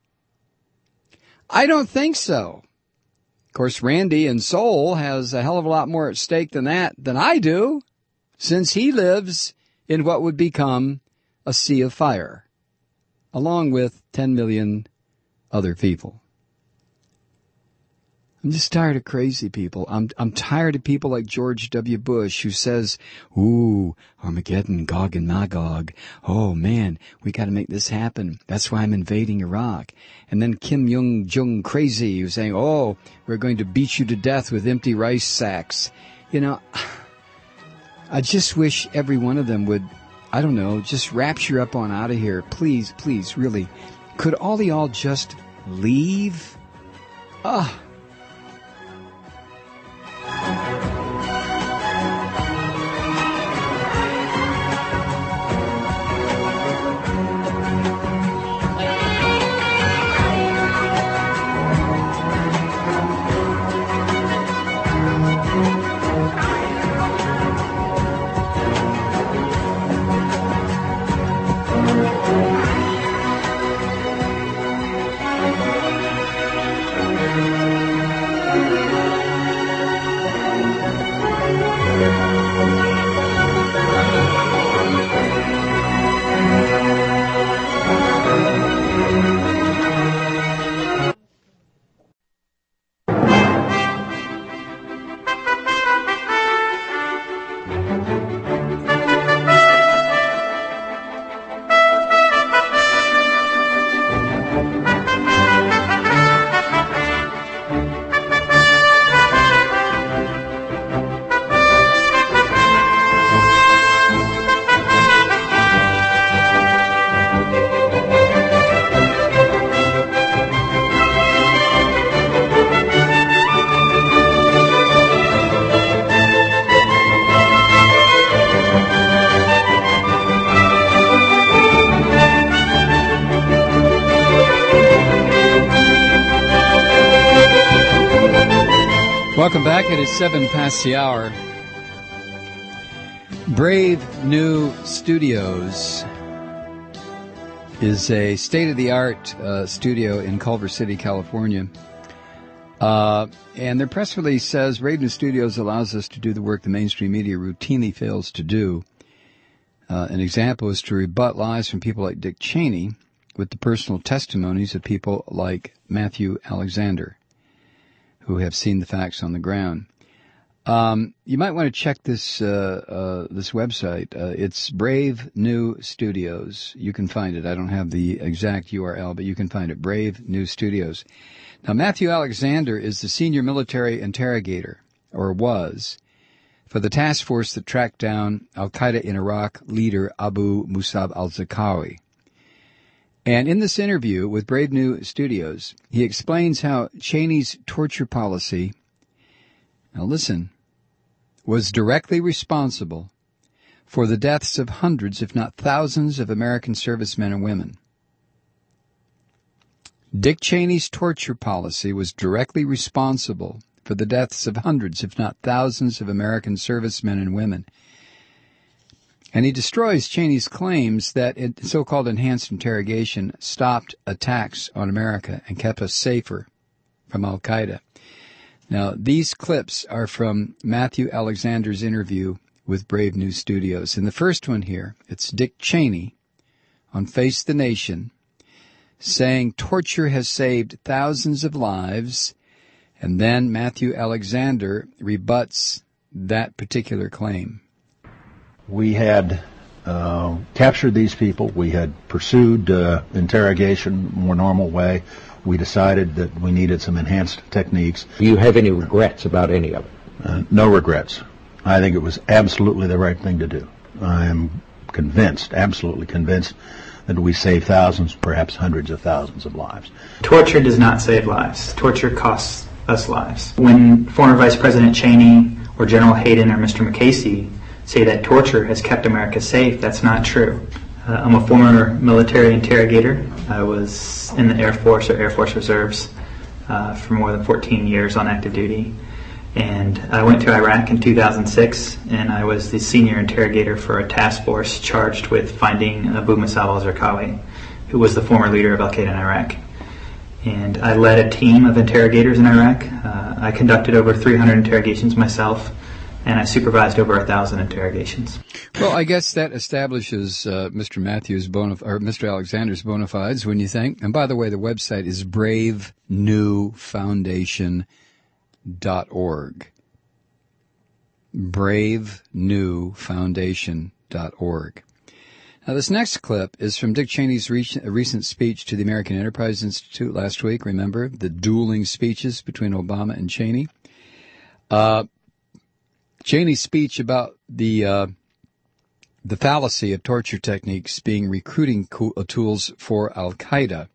I don't think so. Of course, Randy in Seoul has a hell of a lot more at stake than that than I do, since he lives in what would become a sea of fire, along with ten million other people. I'm just tired of crazy people. I'm I'm tired of people like George W. Bush, who says, ooh, Armageddon, Gog and Magog. Oh, man, we got to make this happen. That's why I'm invading Iraq. And then Kim Jong crazy, who's saying, oh, we're going to beat you to death with empty rice sacks. You know, I just wish every one of them would, I don't know, just rapture up on out of here. Please, please, really. Could all the all just leave? Ah. Welcome back. It is seven past the hour. Brave New Studios is a state-of-the-art uh, studio in Culver City, California. Uh, and their press release says, Brave New Studios allows us to do the work the mainstream media routinely fails to do. Uh, an example is to rebut lies from people like Dick Cheney with the personal testimonies of people like Matthew Alexander, who have seen the facts on the ground. Um, you might want to check this uh, uh, this website. Uh, it's Brave New Studios. You can find it. I don't have the exact U R L, but you can find it. Brave New Studios. Now, Matthew Alexander is the senior military interrogator, or was, for the task force that tracked down al-Qaeda in Iraq leader Abu Musab al-Zarqawi. And in this interview with Brave New Studios, he explains how Cheney's torture policy, now listen, was directly responsible for the deaths of hundreds, if not thousands, of American servicemen and women. Dick Cheney's torture policy was directly responsible for the deaths of hundreds, if not thousands, of American servicemen and women. And he destroys Cheney's claims that so-called enhanced interrogation stopped attacks on America and kept us safer from al-Qaeda. Now, these clips are from Matthew Alexander's interview with Brave New Studios. In the first one here, it's Dick Cheney on Face the Nation saying torture has saved thousands of lives, and then Matthew Alexander rebuts that particular claim. We had uh, captured these people. We had pursued uh, interrogation more normal way. We decided that we needed some enhanced techniques. Do you have any regrets about any of it? Uh, no regrets. I think it was absolutely the right thing to do. I am convinced, absolutely convinced, that we saved thousands, perhaps hundreds of thousands of lives. Torture does not save lives. Torture costs us lives. When former Vice President Cheney or General Hayden or Mister McCasey say that torture has kept America safe, that's not true. Uh, I'm a former military interrogator. I was in the Air Force or Air Force Reserves uh, for more than fourteen years on active duty. And I went to Iraq in two thousand six, and I was the senior interrogator for a task force charged with finding Abu Musab al-Zarqawi, who was the former leader of al-Qaeda in Iraq. And I led a team of interrogators in Iraq. Uh, I conducted over three hundred interrogations myself, and I supervised over one thousand interrogations. Well, I guess that establishes uh, Mister Matthews' bona, or Mister Alexander's bona fides, wouldn't you think? And by the way, the website is brave new foundation dot org. brave new foundation dot org. Now, this next clip is from Dick Cheney's recent speech to the American Enterprise Institute last week. Remember the dueling speeches between Obama and Cheney? Uh, Cheney's speech about the uh, the fallacy of torture techniques being recruiting co- tools for Al-Qaeda.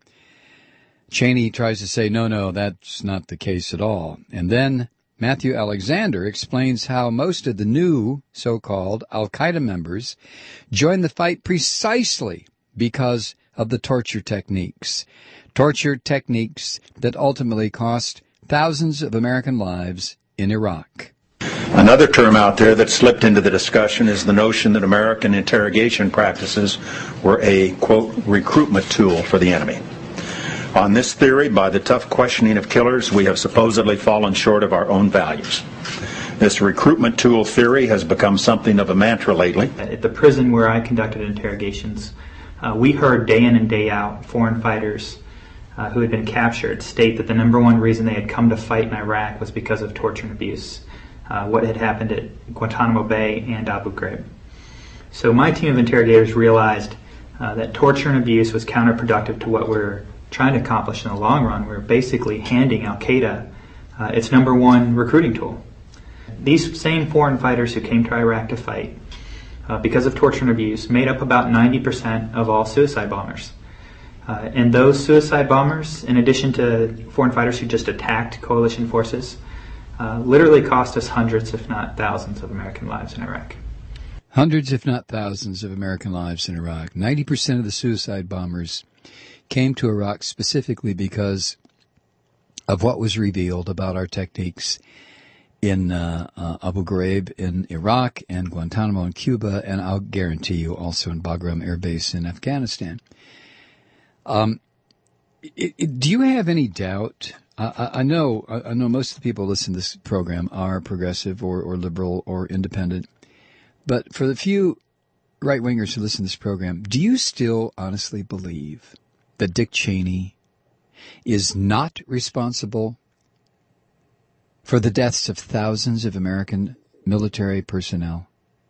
Cheney tries to say, no, no, that's not the case at all. And then Matthew Alexander explains how most of the new so-called Al-Qaeda members joined the fight precisely because of the torture techniques. Torture techniques that ultimately cost thousands of American lives in Iraq. Another term out there that slipped into the discussion is the notion that American interrogation practices were a, quote, recruitment tool for the enemy. On this theory, by the tough questioning of killers, we have supposedly fallen short of our own values. This recruitment tool theory has become something of a mantra lately. At the prison where I conducted interrogations, uh, we heard day in and day out foreign fighters uh, who had been captured state that the number one reason they had come to fight in Iraq was because of torture and abuse, uh, what had happened at Guantanamo Bay and Abu Ghraib. So my team of interrogators realized uh, that torture and abuse was counterproductive to what we're trying to accomplish in the long run. We're basically handing Al-Qaeda uh, its number one recruiting tool. These same foreign fighters who came to Iraq to fight uh, because of torture and abuse made up about ninety percent of all suicide bombers. Uh, and those suicide bombers, in addition to foreign fighters who just attacked coalition forces, uh, literally cost us hundreds, if not thousands, of American lives in Iraq. Hundreds, if not thousands, of American lives in Iraq. ninety percent of the suicide bombers came to Iraq specifically because of what was revealed about our techniques in uh, uh, Abu Ghraib in Iraq and Guantanamo in Cuba, and I'll guarantee you also in Bagram Air Base in Afghanistan. Um, it, it, do you have any doubt? I, I know I know most of the people who listen to this program are progressive or, or liberal or independent, but for the few right-wingers who listen to this program, do you still honestly believe that Dick Cheney is not responsible for the deaths of thousands of American military personnel?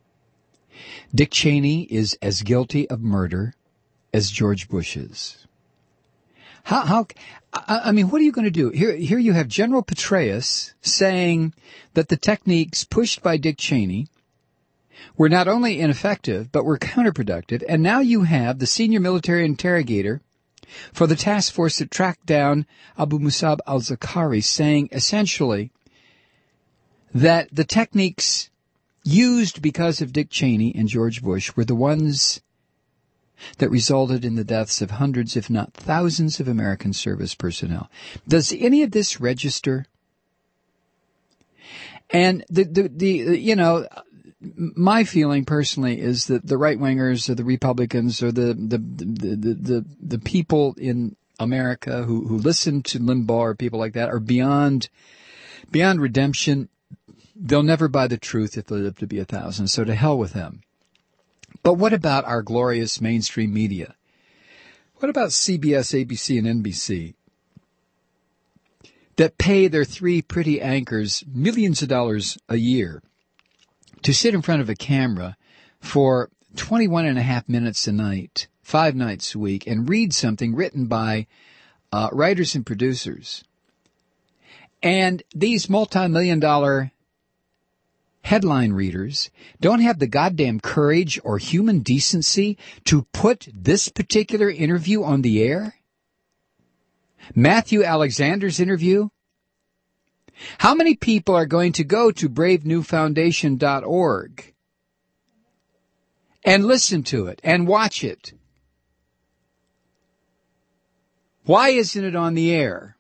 Dick Cheney is as guilty of murder as George Bush is. How, how, I, I mean, what are you going to do? Here, here you have General Petraeus saying that the techniques pushed by Dick Cheney were not only ineffective, but were counterproductive. And now you have the senior military interrogator for the task force that tracked down Abu Musab al-Zarqawi saying essentially that the techniques used because of Dick Cheney and George Bush were the ones that resulted in the deaths of hundreds, if not thousands, of American service personnel. Does any of this register? And the, the, the you know, my feeling personally is that the right-wingers or the Republicans or the the the the, the, the people in America who, who listen to Limbaugh or people like that are beyond Beyond redemption, they'll never buy the truth if they live to be a thousand, so to hell with them. But what about our glorious mainstream media? What about C B S, A B C, and N B C that pay their three pretty anchors millions of dollars a year to sit in front of a camera for twenty-one and a half minutes a night, five nights a week, and read something written by uh, writers and producers? And these multi-million dollar headline readers don't have the goddamn courage or human decency to put this particular interview on the air? Matthew Alexander's interview? How many people are going to go to brave new foundation dot org and listen to it and watch it? Why isn't it on the air?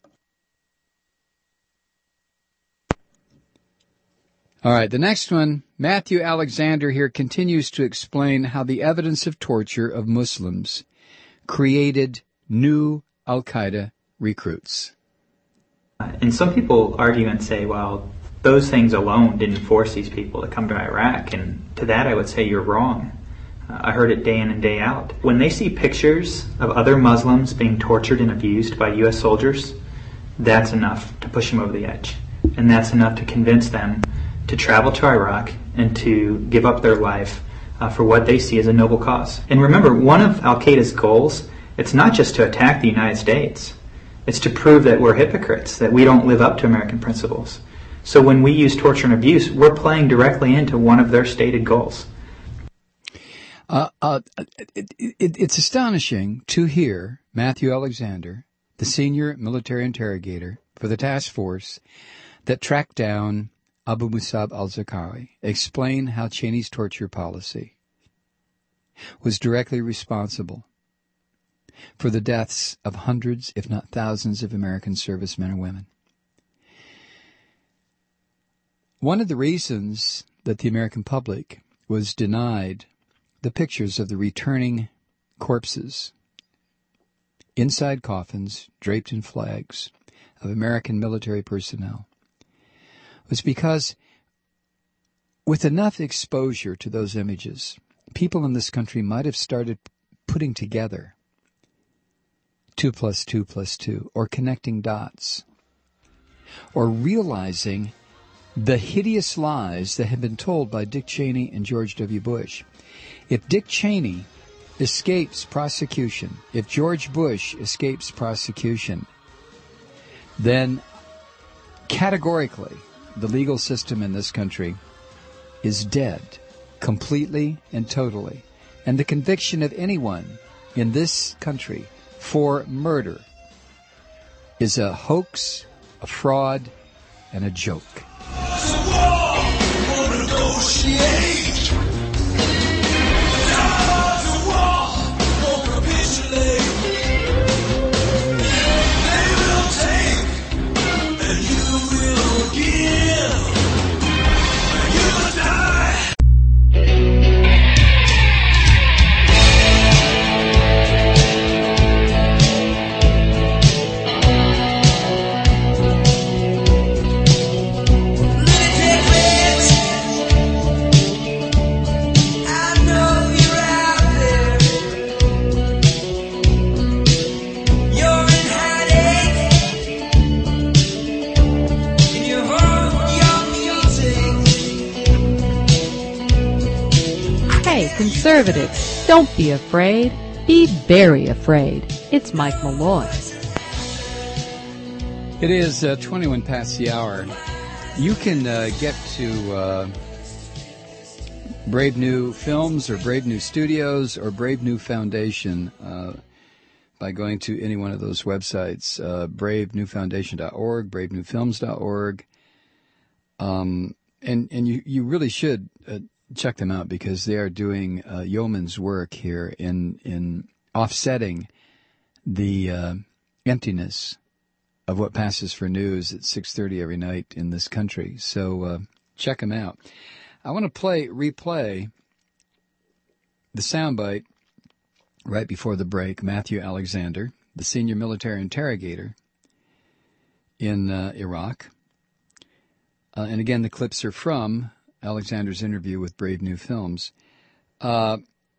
All right, the next one, Matthew Alexander here continues to explain how the evidence of torture of Muslims created new Al-Qaeda recruits. And some people argue and say, well, those things alone didn't force these people to come to Iraq. And to that I would say you're wrong. Uh, I heard it day in and day out. When they see pictures of other Muslims being tortured and abused by U S soldiers, that's enough to push them over the edge. And that's enough to convince them to travel to Iraq and to give up their life uh, for what they see as a noble cause. And remember, one of Al-Qaeda's goals, it's not just to attack the United States. It's to prove that we're hypocrites, that we don't live up to American principles. So when we use torture and abuse, we're playing directly into one of their stated goals. Uh, uh, it, it, it's astonishing to hear Matthew Alexander, the senior military interrogator for the task force that tracked down Abu Musab al-Zarqawi, explain how Cheney's torture policy was directly responsible for the deaths of hundreds, if not thousands, of American servicemen and women. One of the reasons that the American public was denied the pictures of the returning corpses inside coffins draped in flags of American military personnel was because with enough exposure to those images, people in this country might have started putting together two plus two plus two, or connecting dots, or realizing the hideous lies that had been told by Dick Cheney and George W. Bush. If Dick Cheney escapes prosecution, if George Bush escapes prosecution, then categorically the legal system in this country is dead, completely and totally. And the conviction of anyone in this country for murder is a hoax, a fraud, and a joke. Conservatives, don't be afraid. Be very afraid. It's Mike Malloy. It is uh, twenty-one past the hour. You can uh, get to uh, Brave New Films or Brave New Studios or Brave New Foundation uh, by going to any one of those websites, uh, brave new foundation dot org, brave new films dot org. Um, and, and you, you really should uh, check them out because they are doing uh, yeoman's work here in in offsetting the uh, emptiness of what passes for news at six thirty every night in this country. So uh, check them out. I want to play replay the soundbite right before the break. Matthew Alexander, the senior military interrogator in uh, Iraq, Uh, and again, the clips are from Alexander's interview with Brave New Films. Uh,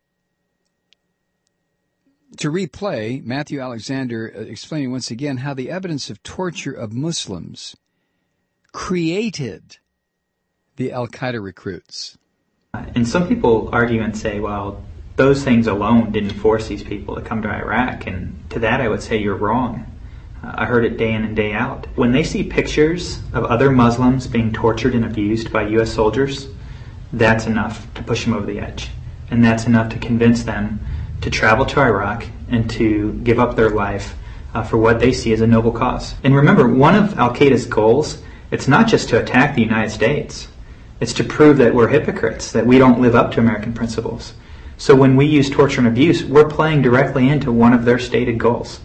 to replay, Matthew Alexander explaining once again how the evidence of torture of Muslims created the Al-Qaeda recruits. And some people argue and say, well, those things alone didn't force these people to come to Iraq. And to that I would say you're wrong. Uh, I heard it day in and day out. When they see pictures of other Muslims being tortured and abused by U S soldiers, that's enough to push them over the edge. And that's enough to convince them to travel to Iraq and to give up their life uh, for what they see as a noble cause. And remember, one of Al-Qaeda's goals, it's not just to attack the United States. It's to prove that we're hypocrites, that we don't live up to American principles. So when we use torture and abuse, we're playing directly into one of their stated goals.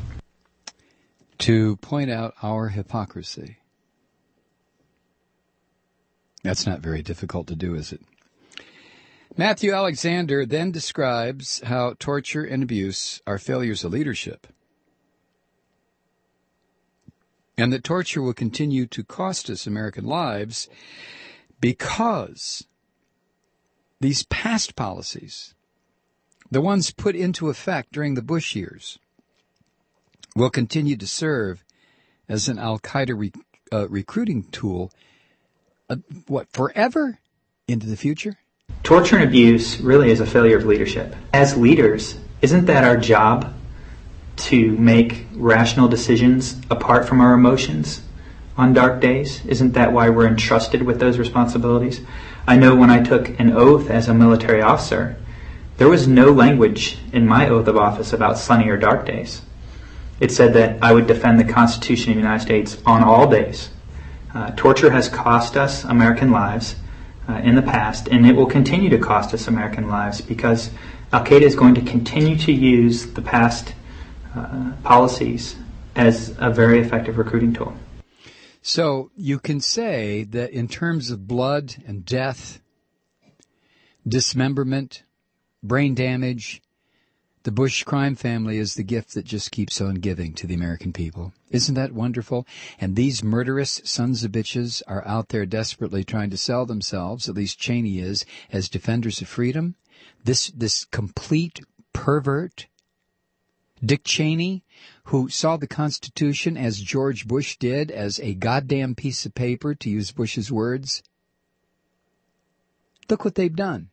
To point out our hypocrisy. That's not very difficult to do, is it? Matthew Alexander then describes how torture and abuse are failures of leadership, and that torture will continue to cost us American lives because these past policies, the ones put into effect during the Bush years, will continue to serve as an Al-Qaeda re- uh, recruiting tool, uh, what, forever into the future? Torture and abuse really is a failure of leadership. As leaders, isn't that our job to make rational decisions apart from our emotions on dark days? Isn't that why we're entrusted with those responsibilities? I know when I took an oath as a military officer, there was no language in my oath of office about sunny or dark days. It said that I would defend the Constitution of the United States on all days. Uh, torture has cost us American lives uh, in the past, and it will continue to cost us American lives because Al-Qaeda is going to continue to use the past uh, policies as a very effective recruiting tool. So you can say that in terms of blood and death, dismemberment, brain damage, the Bush crime family is the gift that just keeps on giving to the American people. Isn't that wonderful? And these murderous sons of bitches are out there desperately trying to sell themselves, at least Cheney is, as defenders of freedom. This, this complete pervert, Dick Cheney, who saw the Constitution as George Bush did, as a goddamn piece of paper, to use Bush's words. Look what they've done.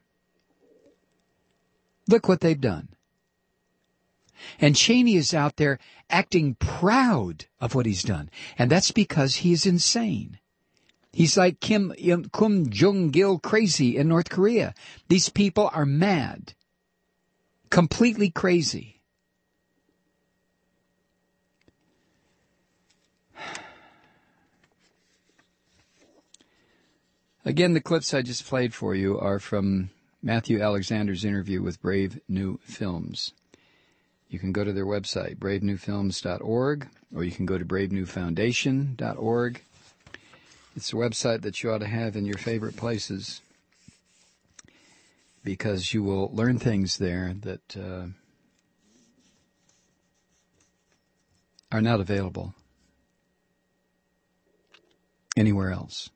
Look what they've done. And Cheney is out there acting proud of what he's done. And that's because he is insane. He's like Kim, Kim Jong-il crazy in North Korea. These people are mad. Completely crazy. Again, the clips I just played for you are from Matthew Alexander's interview with Brave New Films. You can go to their website, brave new films dot org, or you can go to brave new foundation dot org. It's a website that you ought to have in your favorite places because you will learn things there that uh, are not available anywhere else.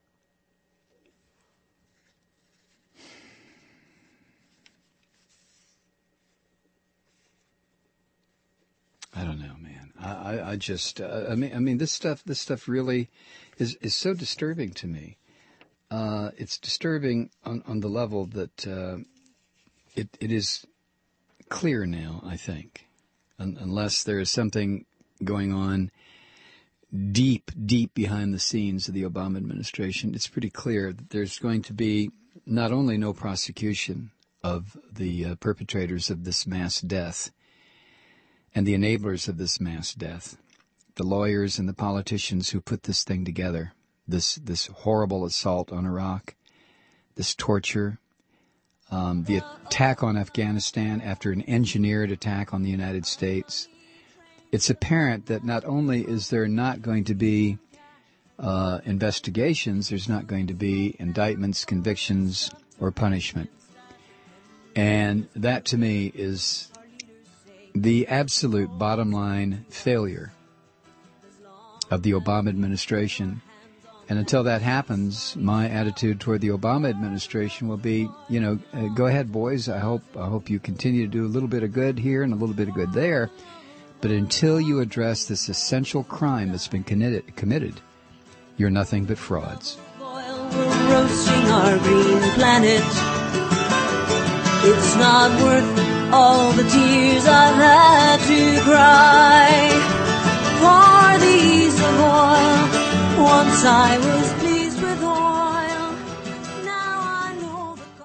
I don't know, man. I, I, I just, uh, I mean, I mean, this stuff, this stuff really is, is so disturbing to me. Uh, it's disturbing on, on the level that uh, it, it is clear now, I think, Un- unless there is something going on deep, deep behind the scenes of the Obama administration. It's pretty clear that there's going to be not only no prosecution of the uh, perpetrators of this mass death, and the enablers of this mass death, the lawyers and the politicians who put this thing together, this this horrible assault on Iraq, this torture, um, the attack on Afghanistan after an engineered attack on the United States. It's apparent that not only is there not going to be uh, investigations, there's not going to be indictments, convictions, or punishment. And that, to me, is the absolute bottom line failure of the Obama administration And until that happens, my attitude toward the Obama administration will be, you know, uh, go ahead, boys. I hope I hope you continue to do a little bit of good here and a little bit of good there. But until you address this essential crime that's been committed, committed you're nothing but frauds. We're roasting our green planet. It's not worth all the tears I've had to cry for the ease of oil. Once I was pleased with oil. Now I know the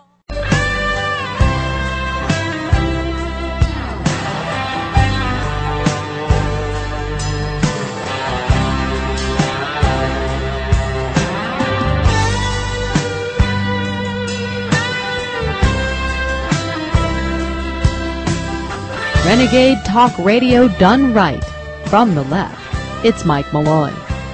Renegade Talk Radio done right. From the left, it's Mike Malloy.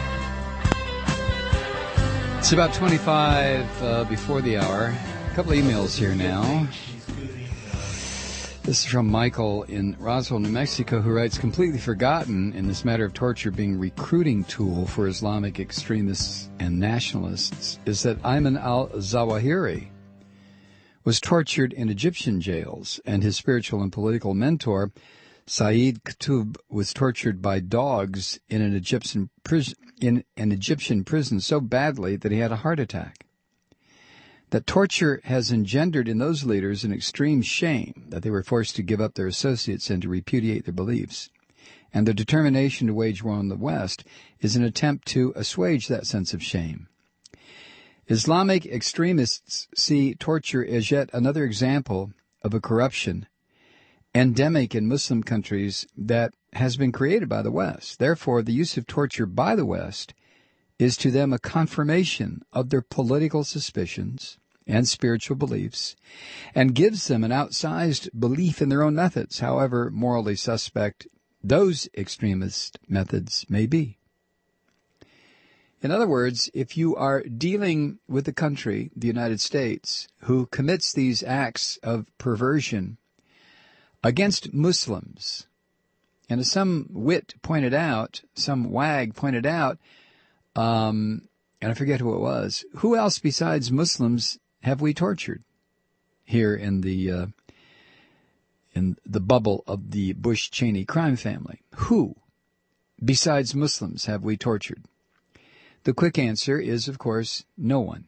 It's about twenty-five uh, before the hour. A couple of emails here now. This is from Michael in Roswell, New Mexico, who writes, completely forgotten in this matter of torture being recruiting tool for Islamic extremists and nationalists is that Ayman al-Zawahiri was tortured in Egyptian jails, and his spiritual and political mentor, Saeed Qutb, was tortured by dogs in an Egyptian prison, in an Egyptian prison so badly that he had a heart attack. That torture has engendered in those leaders an extreme shame that they were forced to give up their associates and to repudiate their beliefs. And their determination to wage war on the West is an attempt to assuage that sense of shame. Islamic extremists see torture as yet another example of a corruption endemic in Muslim countries that has been created by the West. Therefore, the use of torture by the West is to them a confirmation of their political suspicions and spiritual beliefs, and gives them an outsized belief in their own methods, however morally suspect those extremist methods may be. In other words, if you are dealing with a country, the United States, who commits these acts of perversion against Muslims, and as some wit pointed out, some wag pointed out, um, and I forget who it was, who else besides Muslims have we tortured here in the uh, in the bubble of the Bush-Cheney crime family? Who besides Muslims have we tortured? The quick answer is, of course, no one.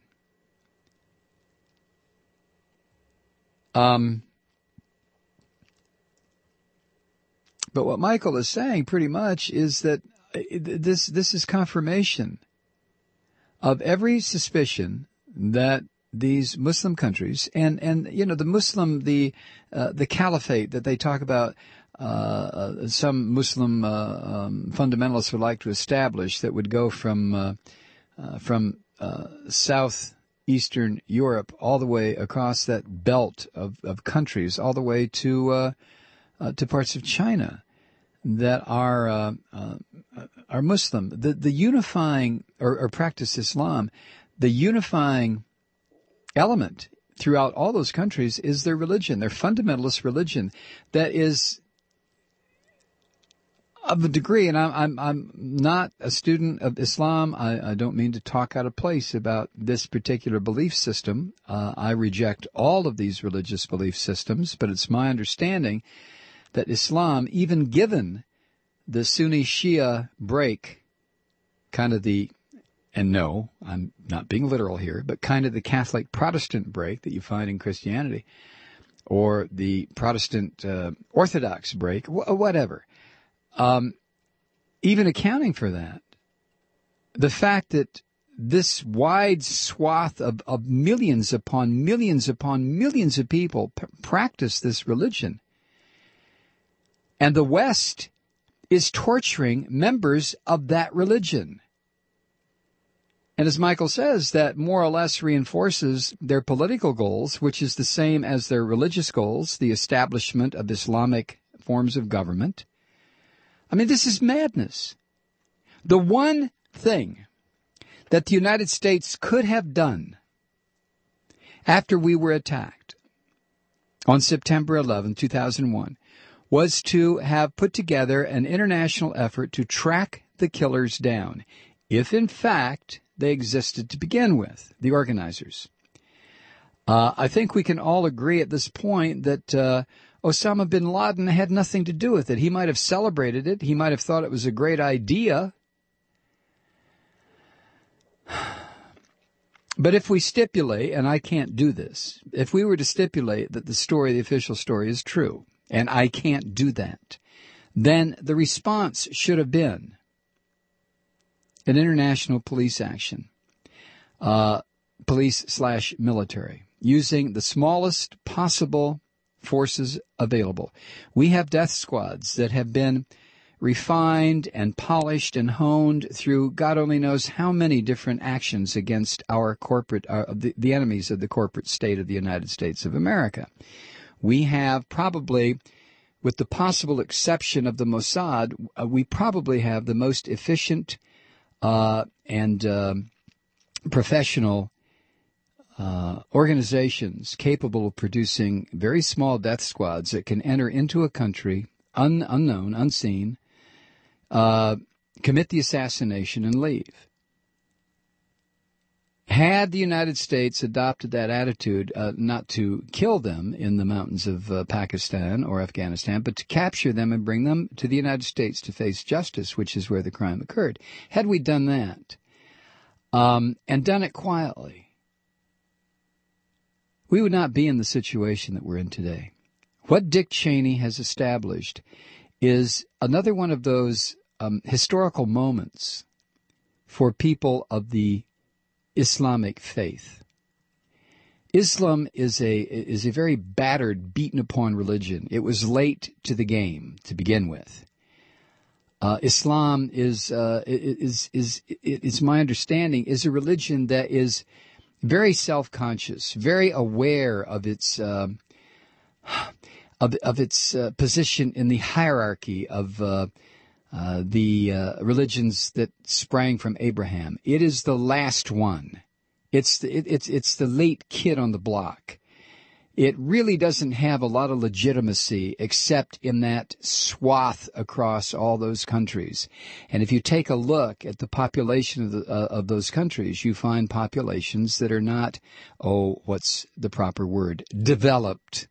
Um. But what Michael is saying pretty much is that this this is confirmation of every suspicion that these Muslim countries and, and you know the Muslim the uh, the caliphate that they talk about, uh, some Muslim uh, um, fundamentalists would like to establish, that would go from uh, uh, from uh, southeastern Europe all the way across that belt of, of countries all the way to uh, uh, to parts of China that are uh, uh, are Muslim. The the unifying or, or practice Islam, the unifying element throughout all those countries is their religion, their fundamentalist religion, that is of a degree. And I'm I'm, I'm not a student of Islam. I, I don't mean to talk out of place about this particular belief system. Uh, I reject all of these religious belief systems, but it's my understanding that Islam, even given the Sunni Shia break, kind of the, and no, I'm not being literal here, but kind of the Catholic Protestant break that you find in Christianity, or the Protestant uh, Orthodox break, wh- whatever, um, even accounting for that, the fact that this wide swath of, of millions upon millions upon millions of people p- practice this religion, and the West is torturing members of that religion. And as Michael says, that more or less reinforces their political goals, which is the same as their religious goals, the establishment of Islamic forms of government. I mean, this is madness. The one thing that the United States could have done after we were attacked on September eleventh, two thousand one, was to have put together an international effort to track the killers down, if in fact they existed to begin with, the organizers. Uh, I think we can all agree at this point that uh, Osama bin Laden had nothing to do with it. He might have celebrated it. He might have thought it was a great idea. But if we stipulate, and I can't do this, if we were to stipulate that the story, the official story, is true, and I can't do that, then the response should have been an international police action, uh, police slash military, using the smallest possible forces available. We have death squads that have been refined and polished and honed through God only knows how many different actions against our corporate, uh, the, the enemies of the corporate state of the United States of America. We have probably, with the possible exception of the Mossad, uh, we probably have the most efficient uh, and uh, professional uh, organizations capable of producing very small death squads that can enter into a country un- unknown, unseen, Uh, commit the assassination and leave. Had the United States adopted that attitude, uh, not to kill them in the mountains of uh, Pakistan or Afghanistan, but to capture them and bring them to the United States to face justice, which is where the crime occurred. Had we done that, um, and done it quietly, we would not be in the situation that we're in today. What Dick Cheney has established is another one of those um, historical moments for people of the Islamic faith. Islam is a is a very battered, beaten-upon religion. It was late to the game to begin with. Uh, Islam is uh, is is is my understanding is a religion that is very self-conscious, very aware of its. Uh, Of, of its uh, position in the hierarchy of uh, uh, the uh, religions that sprang from Abraham. It is the last one. It's the, it, it's it's the late kid on the block. It really doesn't have a lot of legitimacy except in that swath across all those countries. And if you take a look at the population of, the, uh, of those countries, you find populations that are not, oh, what's the proper word, developed.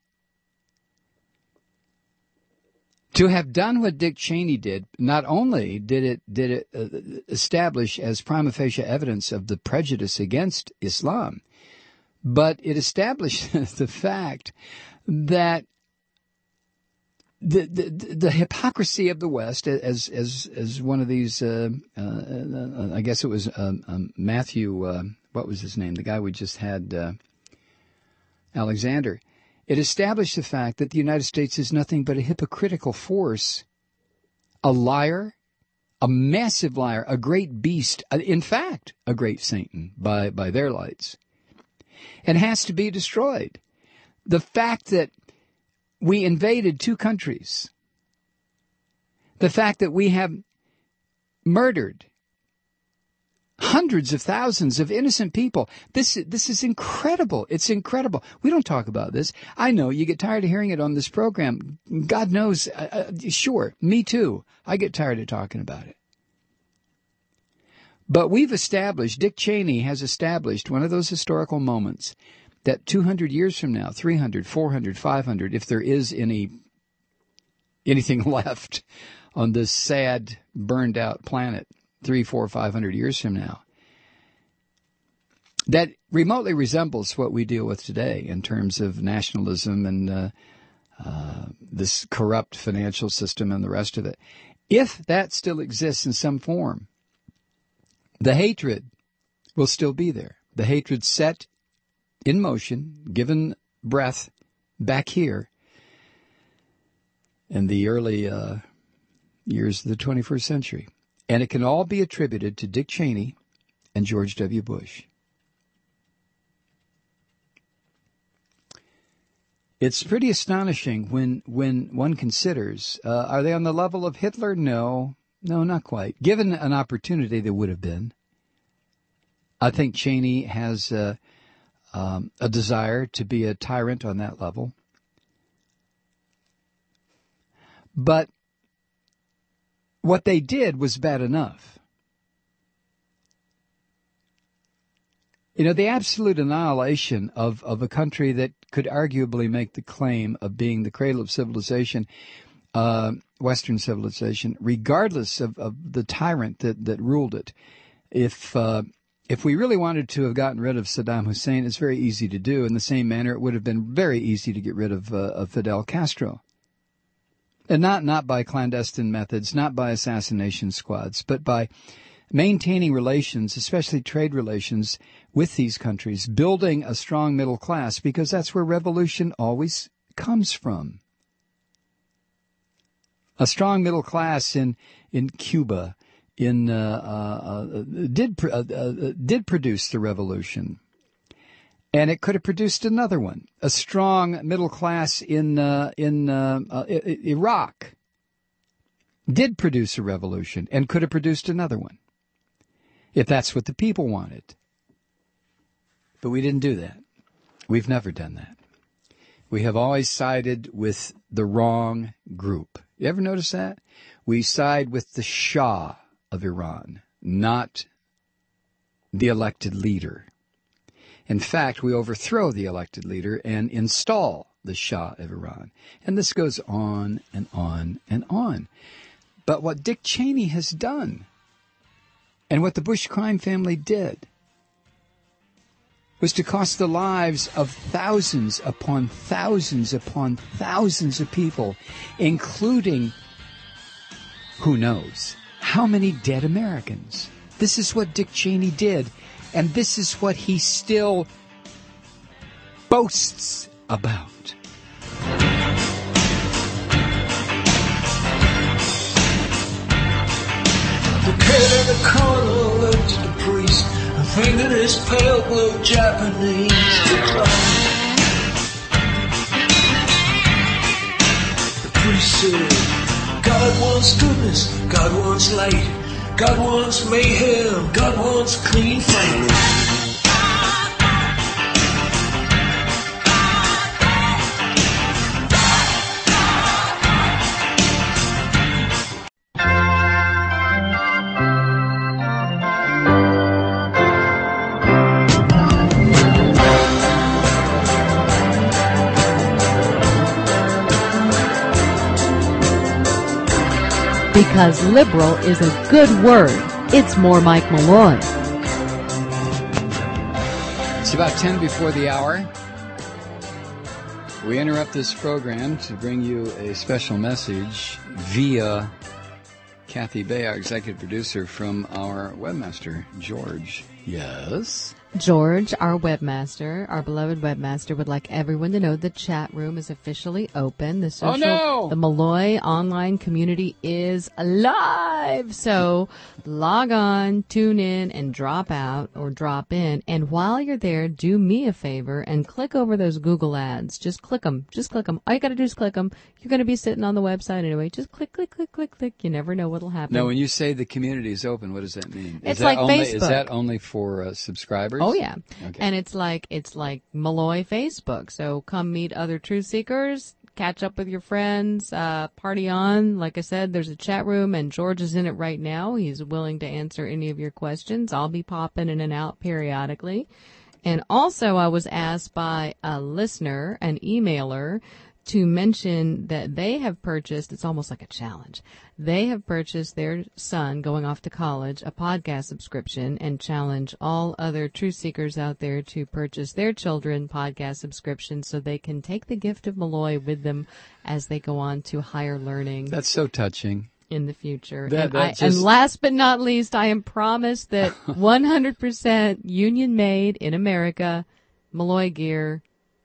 To have done what Dick Cheney did, not only did it did it uh, establish as prima facie evidence of the prejudice against Islam, but it established the fact that the, the the hypocrisy of the West, as as as one of these, uh, uh, I guess it was um, um, Matthew, uh, what was his name? The guy we just had, uh, Alexander. It established the fact that the United States is nothing but a hypocritical force, a liar, a massive liar, a great beast, in fact, a great Satan by, by their lights, and has to be destroyed. The fact that we invaded two countries, the fact that we have murdered hundreds of thousands of innocent people. This this is incredible. It's incredible. We don't talk about this. I know you get tired of hearing it on this program. God knows. Uh, uh, sure, me too. I get tired of talking about it. But we've established, Dick Cheney has established one of those historical moments that two hundred years from now, three hundred, four hundred, five hundred, if there is any anything left on this sad, burned out planet, three, four, five hundred years from now, that remotely resembles what we deal with today in terms of nationalism and uh, uh, this corrupt financial system and the rest of it. If that still exists in some form, the hatred will still be there. The hatred set in motion, given breath back here in the early uh, years of the twenty-first century. And it can all be attributed to Dick Cheney and George W. Bush. It's pretty astonishing when, when one considers, uh, are they on the level of Hitler? No, no, not quite. Given an opportunity, they would have been. I think Cheney has uh, um, a desire to be a tyrant on that level. But what they did was bad enough. You know, the absolute annihilation of, of a country that could arguably make the claim of being the cradle of civilization, uh, Western civilization, regardless of, of the tyrant that, that ruled it. If, uh, if we really wanted to have gotten rid of Saddam Hussein, it's very easy to do. In the same manner, it would have been very easy to get rid of, uh, of Fidel Castro. And not, not by clandestine methods, not by assassination squads, but by maintaining relations, especially trade relations, with these countries, building a strong middle class, because that's where revolution always comes from. A strong middle class in in Cuba in uh, uh, uh, did uh, uh, did produce the revolution, and it could have produced another one. A strong middle class in uh, in uh, uh, Iraq did produce a revolution and could have produced another one, if that's what the people wanted. But we didn't do that. We've never done that. We have always sided with the wrong group. You ever notice that? We side with the Shah of Iran, not the elected leader. In fact, we overthrow the elected leader and install the Shah of Iran. And this goes on and on and on. But what Dick Cheney has done, and what the Bush crime family did, was to cost the lives of thousands upon thousands upon thousands of people, including, who knows, how many dead Americans. This is what Dick Cheney did, and this is what he still boasts about. The kid in the corner looked at the priest, thinking his pale blue Japanese decline. The priest said, God wants goodness, God wants light, God wants mayhem, God wants clean fight. Because liberal is a good word. It's more Mike Malloy. It's about ten before the hour. We interrupt this program to bring you a special message via Kathy Bay, our executive producer, from our webmaster, George. Yes? George, our webmaster, our beloved webmaster, would like everyone to know the chat room is officially open. The social, oh no! the Malloy online community is alive. So log on, tune in, and drop out or drop in. And while you're there, do me a favor and click over those Google ads. Just click them. Just click them. All you got to do is click them. You're going to be sitting on the website anyway. Just click, click, click, click, click. You never know what'll happen. Now, when you say the community is open, what does that mean? It's is that like only, Facebook. Is that only for uh, subscribers? Oh, yeah. Okay. And it's like it's like Malloy Facebook. So come meet other truth seekers, catch up with your friends, uh, party on. Like I said, there's a chat room, and George is in it right now. He's willing to answer any of your questions. I'll be popping in and out periodically. And also, I was asked by a listener, an emailer, to mention that they have purchased, it's almost like a challenge, they have purchased their son going off to college a podcast subscription, and challenge all other truth seekers out there to purchase their children podcast subscriptions so they can take the gift of Malloy with them as they go on to higher learning. That's so touching. In the future. That, and, that I, just... and last but not least, I am promised that one hundred percent union made in America Malloy gear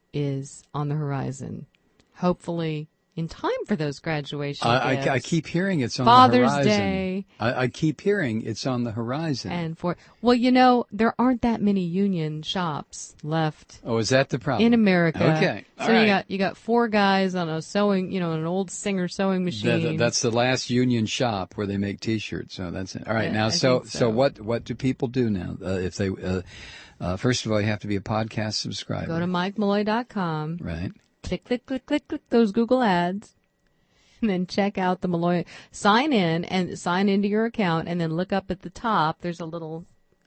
is on the horizon. Hopefully in time for those graduation I, gifts. I, I keep hearing it's on Father's the horizon. Day. I, I keep hearing it's on the horizon. And for, well, you know, there aren't that many union shops left. Oh, is that the problem? In America. Okay. All so right. you got, you got four guys on a sewing, you know, an old Singer sewing machine. That, that's the last union shop where they make T-shirts. So that's it. All right. Yeah, now, I so, think so so what, what do people do now? Uh, if they, uh, uh, first of all, you have to be a podcast subscriber. Go to mike malloy dot com. Right. Click, click, click, click, click those Google ads, and then check out the Malloy. Sign in and sign into your account, and then look up at the top. There's a little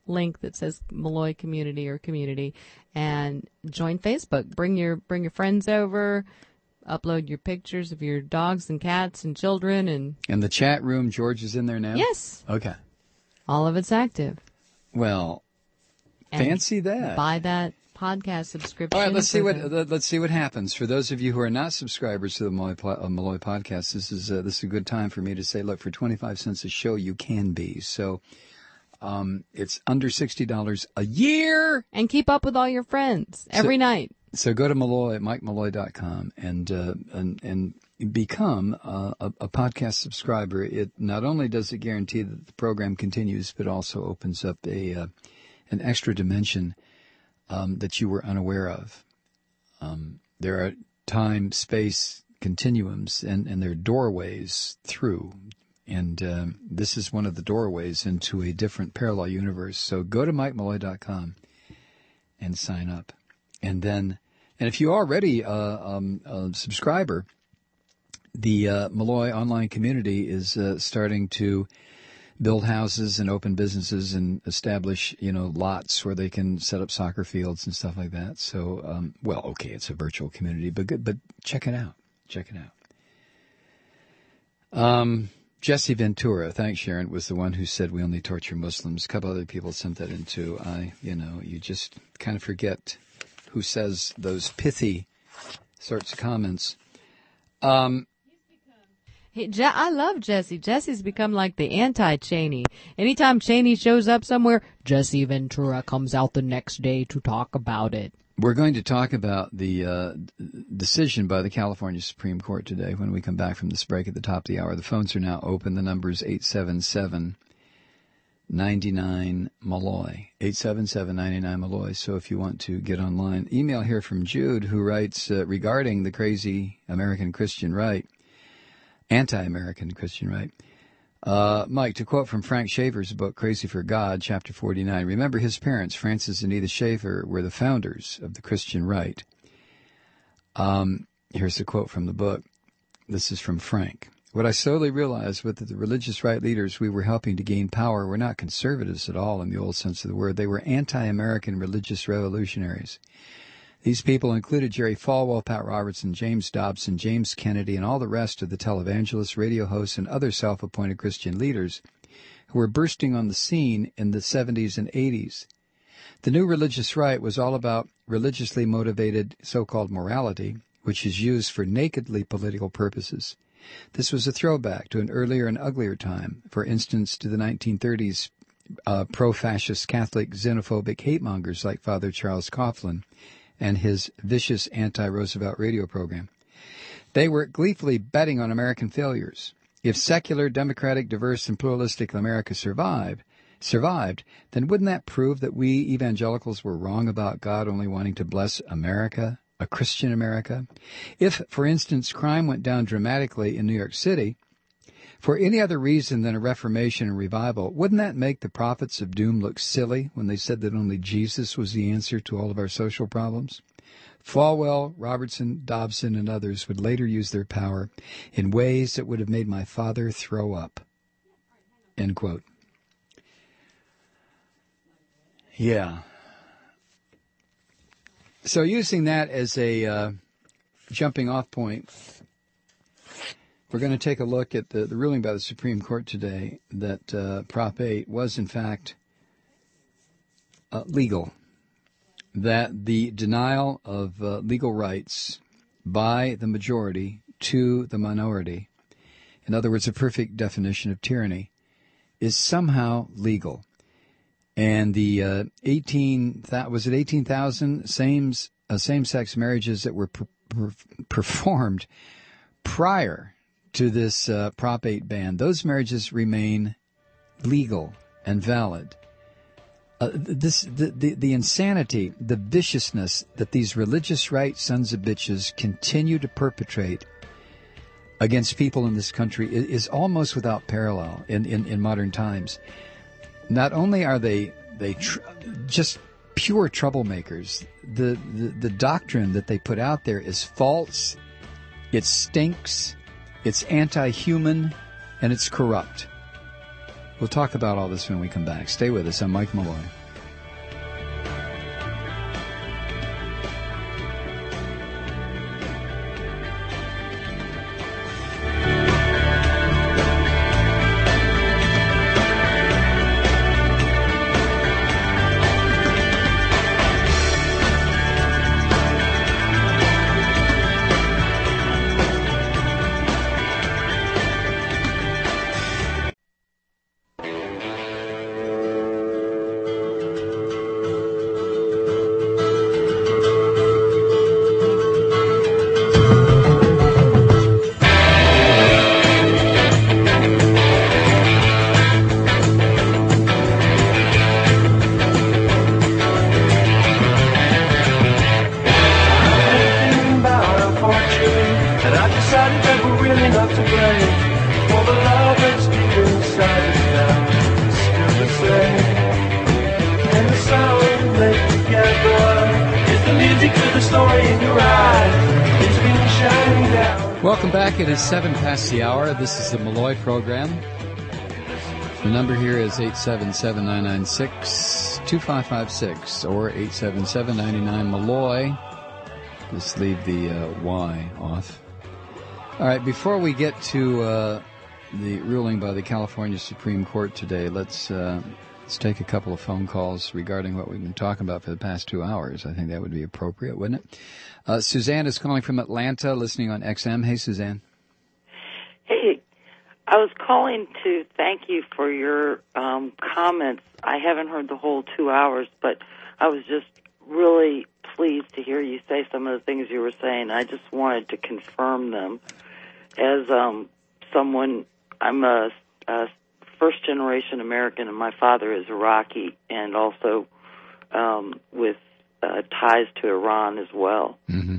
link that says Malloy Community or Community, and join Facebook. Bring your bring your friends over. Upload your pictures of your dogs and cats and children. And And the chat room, George is in there now? Yes. Okay. All of it's active. Well, And fancy that. Buy that podcast subscription. All right, let's see for what the- let- let's see what happens. For those of you who are not subscribers to the Malloy, po- uh, Malloy podcast, this is uh, this is a good time for me to say, look, for twenty-five cents a show, you can be. So um, it's under sixty dollars a year. And keep up with all your friends every So- night. So go to Malloy, Mike Malloy dot com, and uh, and and become uh, a, a podcast subscriber. It not only does it guarantee that the program continues, but also opens up a uh, an extra dimension um, that you were unaware of. Um, there are time, space continuums, and, and there are doorways through. And um, this is one of the doorways into a different parallel universe. So go to Mike Malloy dot com and sign up. And then, and if you're already a, um, a subscriber, the uh, Malloy online community is uh, starting to build houses and open businesses and establish, you know, lots where they can set up soccer fields and stuff like that. So, um, well, okay, it's a virtual community, but good, but check it out. Check it out. Um, Jesse Ventura, thanks, Sharon, was the one who said we only torture Muslims. A couple other people sent that in too. I, you know, you just kind of forget who says those pithy sorts of comments. Um, He, Je- I love Jesse. Jesse's become like the anti-Cheney. Anytime Cheney shows up somewhere, Jesse Ventura comes out the next day to talk about it. We're going to talk about the uh, decision by the California Supreme Court today when we come back from this break at the top of the hour. The phones are now open. The number is eight seven seven, nine nine, Malloy, eight seven seven, nine nine, Malloy. So if you want to get online. Email here from Jude, who writes uh, regarding the crazy American Christian right, anti-American Christian right. Uh, Mike, to quote from Frank Schaeffer's book, Crazy for God, chapter forty-nine, remember his parents, Francis and Edith Schaeffer, were the founders of the Christian right. Um, here's the quote from the book. This is from Frank. What I slowly realized was that the religious right leaders we were helping to gain power were not conservatives at all in the old sense of the word. They were anti-American religious revolutionaries. These people included Jerry Falwell, Pat Robertson, James Dobson, James Kennedy, and all the rest of the televangelists, radio hosts, and other self-appointed Christian leaders who were bursting on the scene in the seventies and eighties. The new religious right was all about religiously motivated so-called morality, which is used for nakedly political purposes. This was a throwback to an earlier and uglier time, for instance, to the nineteen thirties uh, pro-fascist Catholic xenophobic hate-mongers like Father Charles Coughlin and his vicious anti-Roosevelt radio program. They were gleefully betting on American failures. If secular, democratic, diverse, and pluralistic America survived, survived, then wouldn't that prove that we evangelicals were wrong about God only wanting to bless America, a Christian America? If, for instance, crime went down dramatically in New York City, for any other reason than a reformation and revival, wouldn't that make the prophets of doom look silly when they said that only Jesus was the answer to all of our social problems? Falwell, Robertson, Dobson, and others would later use their power in ways that would have made my father throw up. End quote. Yeah. So using that as a uh, jumping off point, we're going to take a look at the, the ruling by the Supreme Court today that uh, Prop eight was, in fact, uh, legal, that the denial of uh, legal rights by the majority to the minority, in other words, a perfect definition of tyranny, is somehow legal. And the uh, eighteen, was it eighteen thousand same, uh, same-sex marriages that were per- per- performed prior to this uh, Prop eight ban, those marriages remain legal and valid. Uh, this the, the the insanity, the viciousness that these religious right sons of bitches continue to perpetrate against people in this country is, is almost without parallel in, in, in modern times. Not only are they they tr- just pure troublemakers, the, the the doctrine that they put out there is false, it stinks, it's anti-human, and it's corrupt. We'll talk about all this when we come back. Stay with us. I'm Mike Malloy. Welcome back. It is seven past the hour. This is the Malloy program. The number here is eight seven seven, nine nine six, two five five six or eight seven seven, nine nine Malloy. Just leave the uh, Y off. All right, before we get to uh, the ruling by the California Supreme Court today, let's uh, let's take a couple of phone calls regarding what we've been talking about for the past two hours. I think that would be appropriate, wouldn't it? Uh, Suzanne is calling from Atlanta, listening on X M. Hey, Suzanne. Hey, I was calling to thank you for your um, comments. I haven't heard the whole two hours, but I was just really pleased to hear you say some of the things you were saying. I just wanted to confirm them. As um, someone, I'm a, a first-generation American, and my father is Iraqi, and also um, with Uh, ties to Iran as well. Mm-hmm.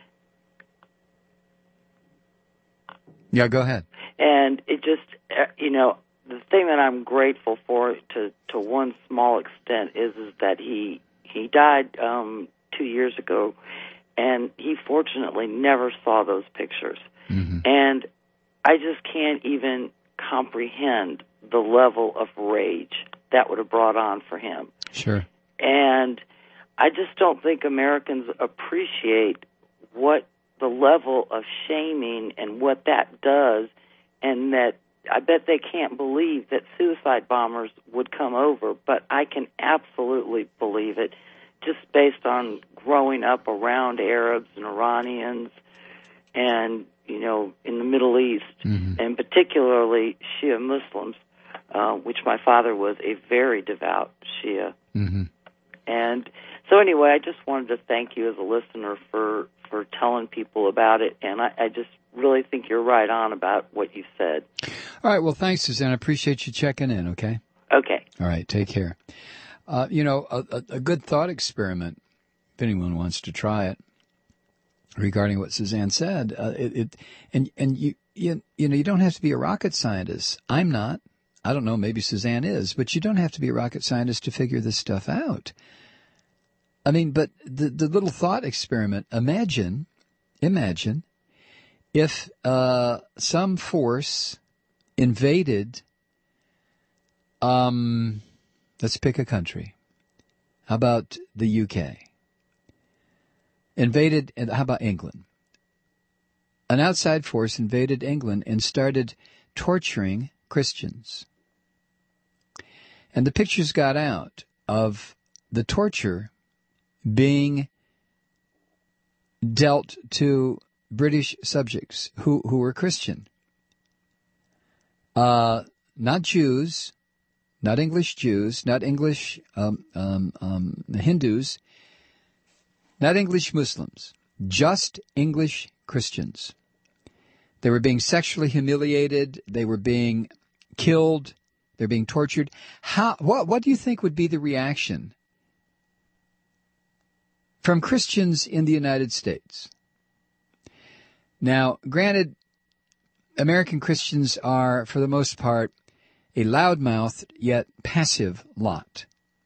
Yeah, go ahead. And it just, uh, you know, the thing that I'm grateful for to, to one small extent is, is that he he died um, two years ago, and he fortunately never saw those pictures. Mm-hmm. And I just can't even comprehend the level of rage that would have brought on for him. Sure. And I just don't think Americans appreciate what the level of shaming and what that does, and that I bet they can't believe that suicide bombers would come over, but I can absolutely believe it just based on growing up around Arabs and Iranians and, you know, in the Middle East, mm-hmm. and particularly Shia Muslims, uh, which my father was a very devout Shia. Mm-hmm. And so anyway, I just wanted to thank you as a listener for, for telling people about it, and I, I just really think you're right on about what you said. All right, well, thanks, Suzanne. I appreciate you checking in, okay? Okay. All right, take care. Uh, you know, a, a, a good thought experiment, if anyone wants to try it, regarding what Suzanne said, uh, it, it and and you, you you know, you don't have to be a rocket scientist. I'm not. I don't know, maybe Suzanne is, but you don't have to be a rocket scientist to figure this stuff out. I mean, but the, the little thought experiment, imagine, imagine if uh, some force invaded, um, let's pick a country. How about the U K? Invaded, and how about England? An outside force invaded England and started torturing Christians. And the pictures got out of the torture being dealt to British subjects who, who were Christian. Uh, not Jews, not English Jews, not English um, um, um, Hindus, not English Muslims, just English Christians. They were being sexually humiliated. They were being killed. They're being tortured. How? What, what do you think would be the reaction from Christians in the United States? Now, granted, American Christians are, for the most part, a loudmouthed yet passive lot.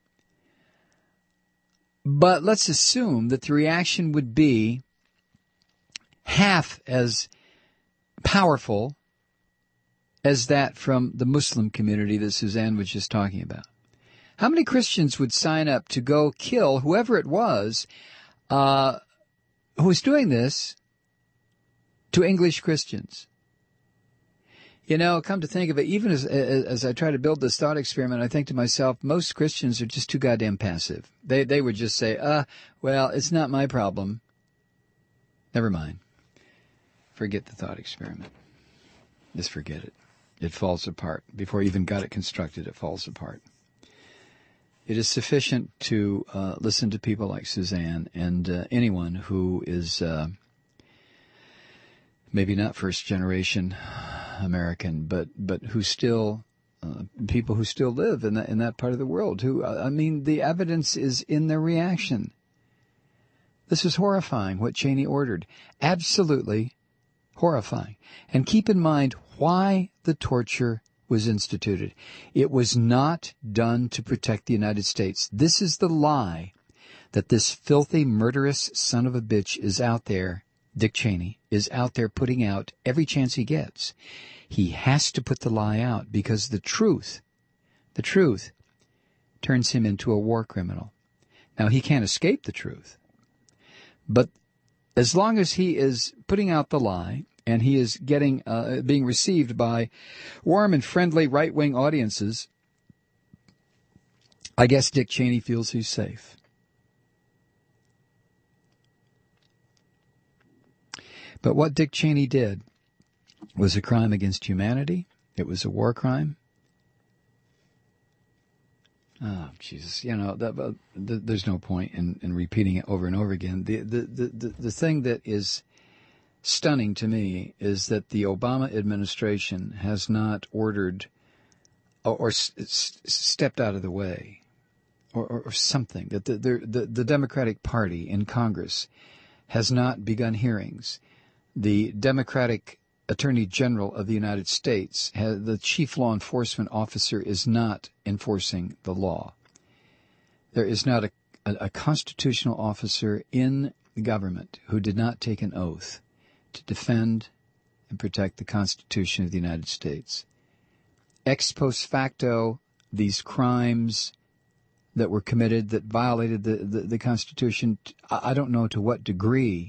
But let's assume that the reaction would be half as powerful as that from the Muslim community that Suzanne was just talking about? How many Christians would sign up to go kill whoever it was uh, who was doing this to English Christians? You know, come to think of it, even as, as I try to build this thought experiment, I think to myself, most Christians are just too goddamn passive. They they would just say, uh, well, it's not my problem. Never mind. Forget the thought experiment. Just forget it. It falls apart. Before you even got it constructed, it falls apart. It is sufficient to uh, listen to people like Suzanne and uh, anyone who is uh, maybe not first generation American, but but who still uh, people who still live in that in that part of the world. Who uh, I mean, the evidence is in their reaction. This is horrifying. What Cheney ordered, absolutely horrifying. And keep in mind why the torture was instituted. It was not done to protect the United States. This is the lie that this filthy, murderous son of a bitch is out there. Dick Cheney is out there putting out every chance he gets. He has to put the lie out because the truth, the truth turns him into a war criminal. Now, he can't escape the truth. But as long as he is putting out the lie and he is getting, uh, being received by warm and friendly right-wing audiences, I guess Dick Cheney feels he's safe. But what Dick Cheney did was a crime against humanity. It was a war crime. Oh, Jesus. You know, that, uh, th- there's no point in, in repeating it over and over again. The, the, the, the, the thing that is stunning to me is that the Obama administration has not ordered or, or s- s- stepped out of the way or, or, or something, that the, the, the, the Democratic Party in Congress has not begun hearings. The Democratic Attorney General of the United States, has, the chief law enforcement officer, is not enforcing the law. There is not a, a, a constitutional officer in the government who did not take an oath to defend and protect the Constitution of the United States. Ex post facto, these crimes that were committed that violated the, the, the Constitution, I don't know to what degree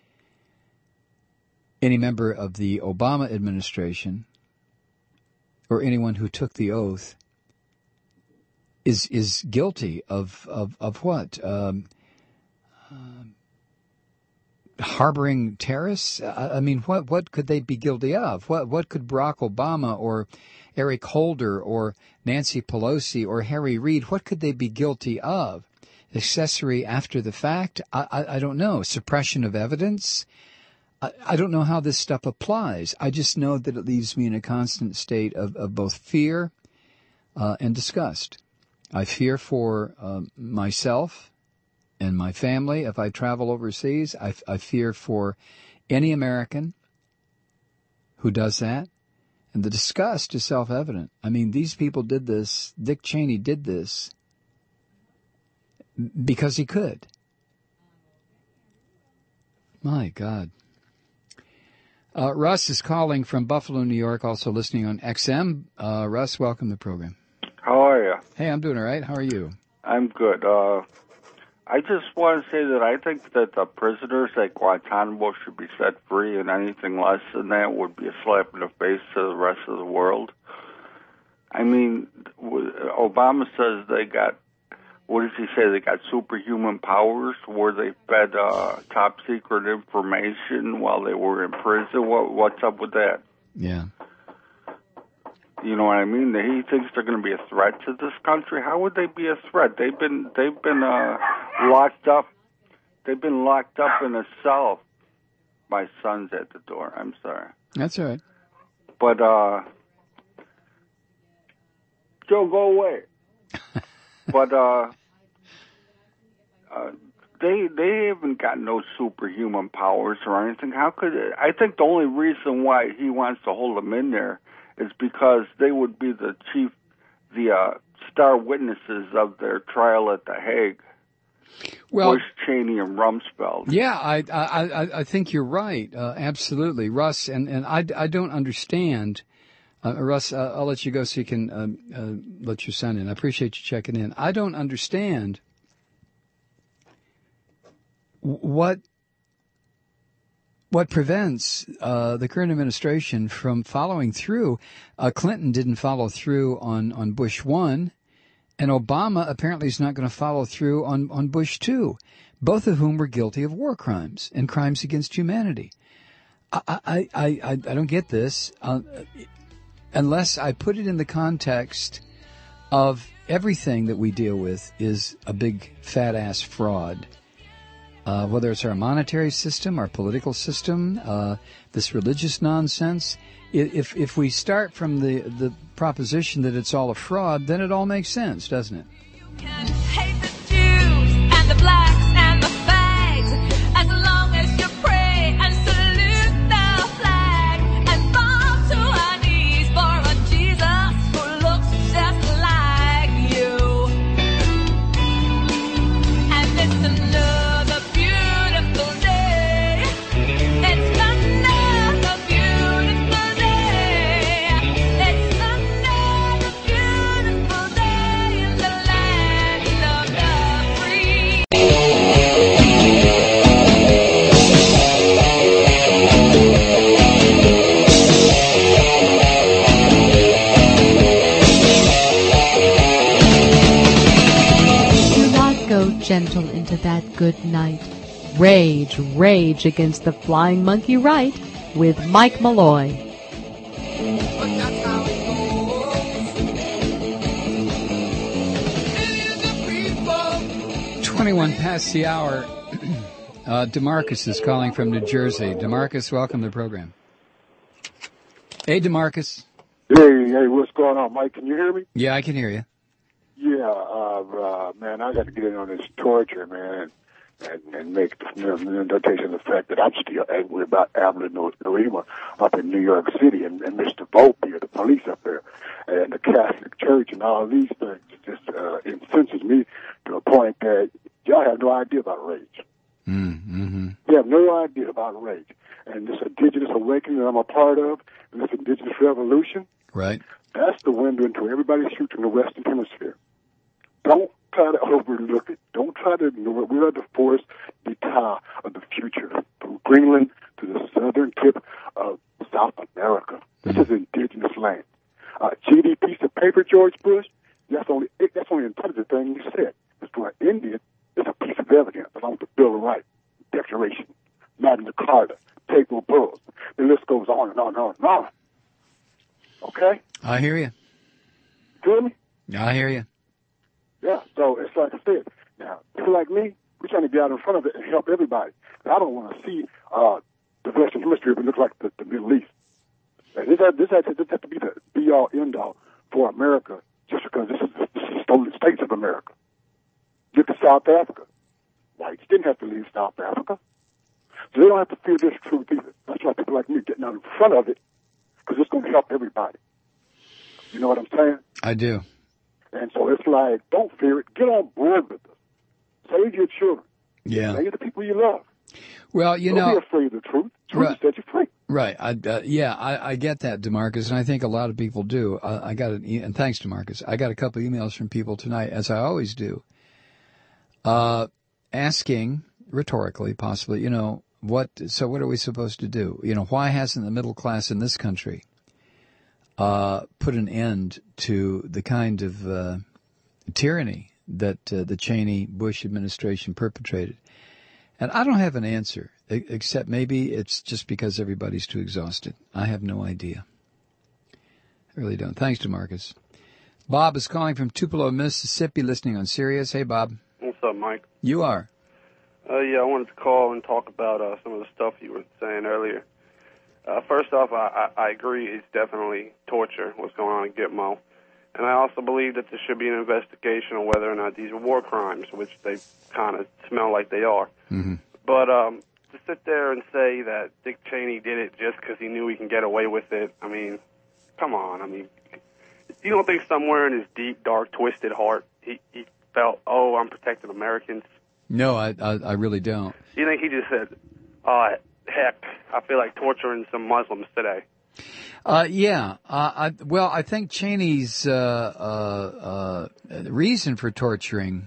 any member of the Obama administration or anyone who took the oath is is guilty of of, of what? Um, uh, harboring terrorists? I, I mean, what what could they be guilty of? What what could Barack Obama or Eric Holder or Nancy Pelosi or Harry Reid, what could they be guilty of? Accessory after the fact? I, I, I don't know. Suppression of evidence? I, I don't know how this stuff applies. I just know that it leaves me in a constant state of, of both fear uh, and disgust. I fear for uh, myself and my family if I travel overseas. I, I fear for any American who does that. And the disgust is self-evident. I mean, these people did this, Dick Cheney did this because he could. My God. Uh, Russ is calling from Buffalo, New York, also listening on X M. Uh, Russ, welcome to the program. How are you? Hey, I'm doing all right. How are you? I'm good. Uh, I just want to say that I think that the prisoners at Guantanamo should be set free, and anything less than that would be a slap in the face to the rest of the world. I mean, Obama says they got, what does he say, they got superhuman powers where they fed uh, top secret information while they were in prison. What, what's up with that? Yeah. You know what I mean? He thinks they're going to be a threat to this country. How would they be a threat? They've been they've been uh, locked up. They've been locked up in a cell. My son's at the door. I'm sorry. That's all right. But uh, Joe, go away. but uh, uh, they they haven't got no superhuman powers or anything. How could it? I think the only reason why he wants to hold them in there is because they would be the chief, the uh, star witnesses of their trial at The Hague. Well, Bush, Cheney, and Rumsfeld. Yeah, I I, I think you're right. Uh, absolutely, Russ, and, and I, I don't understand Uh, Russ, uh, I'll let you go so you can uh, uh, let your son in. I appreciate you checking in. I don't understand what what prevents uh, the current administration from following through. Uh, Clinton didn't follow through on, on Bush one, and Obama apparently is not going to follow through on, on Bush two, both of whom were guilty of war crimes and crimes against humanity. I I, I, I, I don't get this. Uh, Unless I put it in the context of everything that we deal with is a big fat-ass fraud. Uh, whether it's our monetary system, our political system, uh, this religious nonsense. If if we start from the, the proposition that it's all a fraud, then it all makes sense, doesn't it? You can hate the Jews and the blacks and the fags as long as you pray and salute the flag and bow to our knees for a Jesus who looks just like you. And it's another beautiful day. It's another beautiful day. It's another beautiful day in the land of the free. Do not go gentle into that good night. Rage, rage against the flying monkey right with Mike Malloy. twenty-one past the hour. Uh, DeMarcus is calling from New Jersey. DeMarcus, welcome to the program. Hey, DeMarcus. Hey, hey, what's going on, Mike? Can you hear me? Yeah, I can hear you. Yeah, uh, uh, man, I got to get in on this torture, man, and, and make the notation of the fact that I'm still angry about Avalon Noema up in New York City and, and Mister Volpe, the police up there, and the Catholic Church and all these things. It just uh, incenses me to a point that y'all have no idea about rage. Mm-hmm. They have no idea about rage. And this indigenous awakening that I'm a part of, and this indigenous revolution, Right. that's the window into everybody's future in the Western Hemisphere. Don't try to overlook it. Don't try to ignore it. We are the force d'etat of the future, from Greenland to the southern tip of South America. This is indigenous land. Uh, G D piece of paper, George Bush, that's only that's only intelligent thing you said. Because to an Indian, it's a piece of evidence along with the Bill of Rights, Declaration, Magna Carta, Papal Bulls. The list goes on and on and on and on. Okay? I hear you. You hear me? I hear you. Yeah, so it's like I said. Now, people like me, we're trying to get out in front of it and help everybody. And I don't want to see uh, the Western Hemisphere look like the, the Middle East. And this has, this, has, this has to be the be-all, end-all for America just because this is, this is the stolen states of America. Look at South Africa. Whites didn't have to leave South Africa. So they don't have to fear this truth either. That's why people like me getting out in front of it because it's going to help everybody. You know what I'm saying? I do. And so it's like, don't fear it. Get on board with us. Save your children. Yeah. Save the people you love. Well, you don't know. Don't be afraid of the truth. Truth Right. set you free. Right. I, uh, yeah, I, I get that, DeMarcus, and I think a lot of people do. Uh, I got an e- and thanks, DeMarcus. I got a couple emails from people tonight, as I always do, uh, asking rhetorically, possibly, you know, what? So what are we supposed to do? You know, why hasn't the middle class in this country uh, put an end to the kind of uh, tyranny that uh, the Cheney-Bush administration perpetrated? And I don't have an answer, except maybe it's just because everybody's too exhausted. I have no idea. I really don't. Thanks, DeMarcus. Bob is calling from Tupelo, Mississippi, listening on Sirius. Hey, Bob. What's up, Mike? You are. Uh, yeah, I wanted to call and talk about uh, some of the stuff you were saying earlier. Uh, first off, I, I, I agree it's definitely torture, what's going on in Gitmo. And I also believe that there should be an investigation on whether or not these are war crimes, which they kind of smell like they are. Mm-hmm. But um, to sit there and say that Dick Cheney did it just because he knew he can get away with it, I mean, come on. I mean, you don't think somewhere in his deep, dark, twisted heart he, he felt, oh, I'm protecting Americans? No, I, I, I really don't. You think he just said, oh, heck, I feel like torturing some Muslims today? Uh, yeah. Uh, I, well, I think Cheney's uh, uh, uh, reason for torturing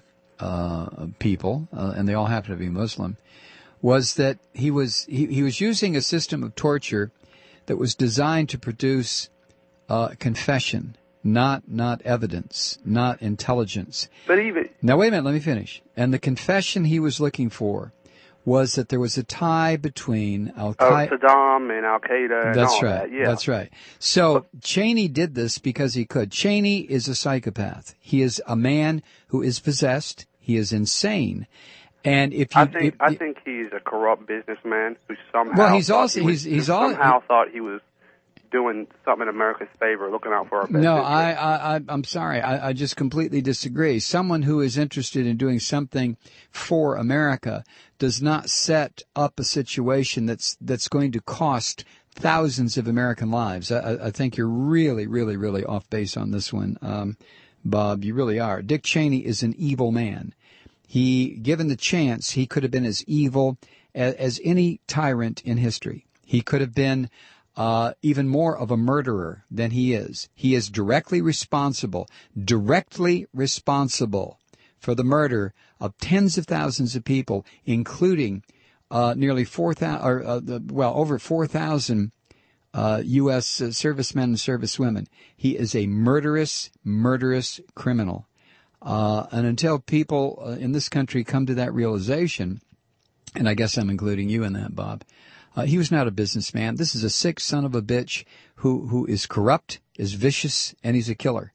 uh, people, uh, and they all happen to be Muslim, was that he was he, he was using a system of torture that was designed to produce uh, confession, not not evidence, not intelligence. But even Now, wait a minute. Let me finish. And the confession he was looking for was that there was a tie between Al oh, Qaeda. Saddam and Al Qaeda and That's all right. that. Yeah. That's right. So Cheney did this because he could. Cheney is a psychopath. He is a man who is possessed. He is insane. And if you, I think if, I think he's a corrupt businessman who somehow well, he's thought also he was, he's he's who all somehow thought he was doing something in America's favor, looking out for our best No, interest. I, I, I, I'm sorry. I, I just completely disagree. Someone who is interested in doing something for America does not set up a situation that's that's going to cost thousands of American lives. I, I think you're really, really, really off base on this one, um, Bob. You really are. Dick Cheney is an evil man. He, given the chance, he could have been as evil as, as any tyrant in history. He could have been Uh, even more of a murderer than he is. He is directly responsible, directly responsible for the murder of tens of thousands of people, including uh, nearly four thousand, or uh, the, well, over four thousand uh, U S uh, servicemen and servicewomen. He is a murderous, murderous criminal. Uh, and until people uh, in this country come to that realization, and I guess I'm including you in that, Bob, Uh, he was not a businessman. This is a sick son of a bitch who, who is corrupt, is vicious, and he's a killer.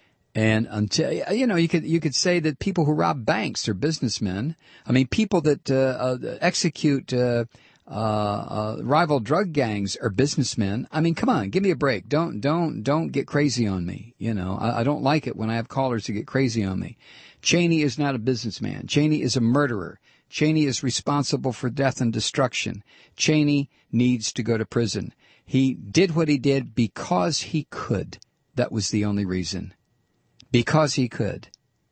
And until, you know, you could, you could say that people who rob banks are businessmen. I mean, people that, uh, uh execute, uh, uh, uh, rival drug gangs are businessmen. I mean, come on, give me a break. Don't, don't, don't get crazy on me. You know, I, I don't like it when I have callers who get crazy on me. Cheney is not a businessman. Cheney is a murderer. Cheney is responsible for death and destruction. Cheney needs to go to prison. He did what he did because he could. That was the only reason. Because he could.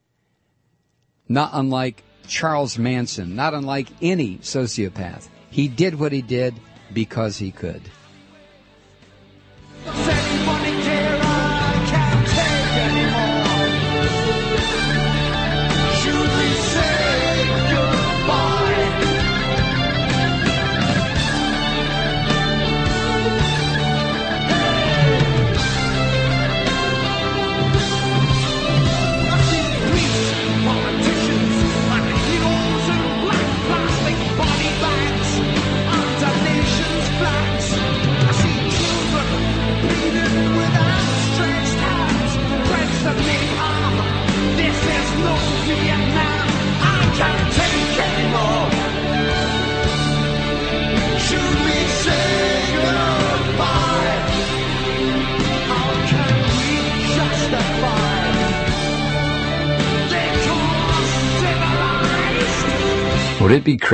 Not unlike Charles Manson, not unlike any sociopath. He did what he did because he could. Would it be crazy?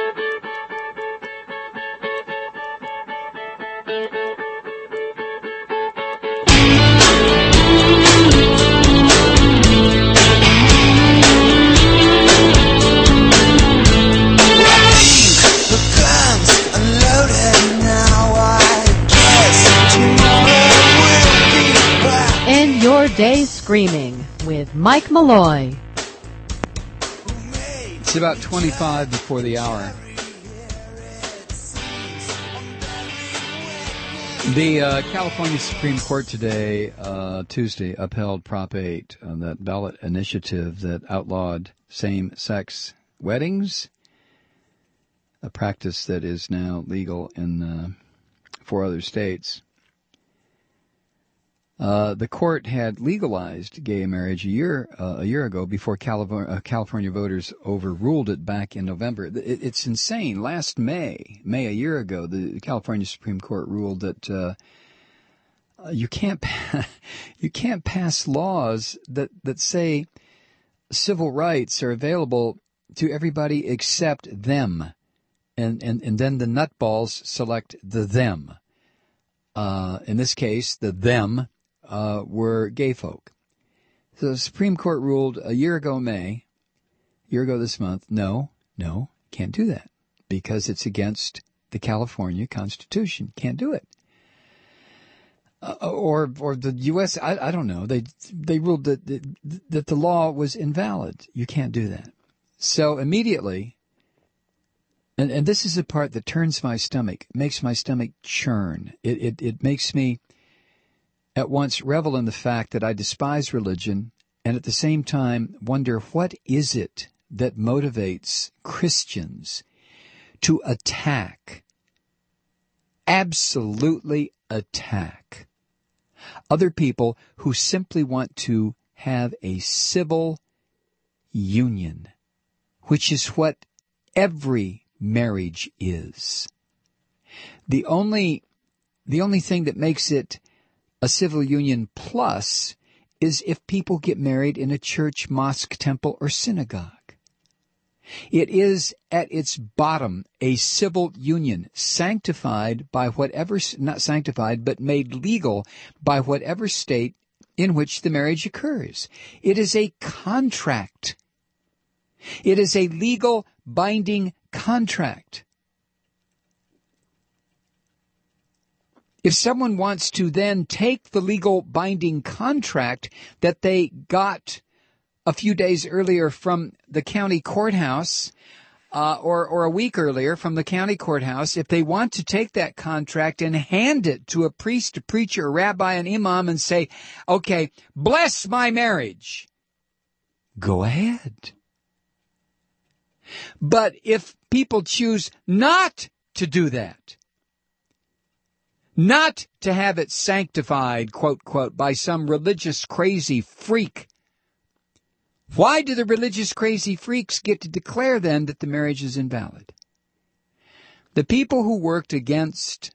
End your day screaming with Mike Malloy. It's about twenty-five before the hour. The uh, California Supreme Court today, uh, Tuesday, upheld Prop eight, uh, that ballot initiative that outlawed same-sex weddings, a practice that is now legal in uh, four other states. Uh, the court had legalized gay marriage a year uh, a year ago before California, uh, California voters overruled it back in November. It, it's insane. Last May, May a year ago, the California Supreme Court ruled that uh, you can't pa- you can't pass laws that that say civil rights are available to everybody except them, and and and then the nutballs select the them. Uh, in this case, the them. Uh, were gay folk. So the Supreme Court ruled a year ago May, a year ago this month, no, no, can't do that because it's against the California Constitution. Can't do it. uh, or or the U S I, I don't know. They they ruled that that the law was invalid. You can't do that. So immediately, and and this is the part that turns my stomach, makes my stomach churn. It it it makes me at once revel in the fact that I despise religion, and at the same time wonder what is it that motivates Christians to attack, absolutely attack, other people who simply want to have a civil union, which is what every marriage is. The only, the only thing that makes it a civil union plus is if people get married in a church, mosque, temple, or synagogue. It is at its bottom a civil union, sanctified by whatever, not sanctified, but made legal by whatever state in which the marriage occurs. It is a contract. It is a legal binding contract. If someone wants to then take the legal binding contract that they got a few days earlier from the county courthouse, uh, or, or a week earlier from the county courthouse, if they want to take that contract and hand it to a priest, a preacher, a rabbi, an imam and say, okay, bless my marriage, go ahead. But if people choose not to do that, not to have it sanctified, quote, quote, by some religious crazy freak, why do the religious crazy freaks get to declare then that the marriage is invalid? The people who worked against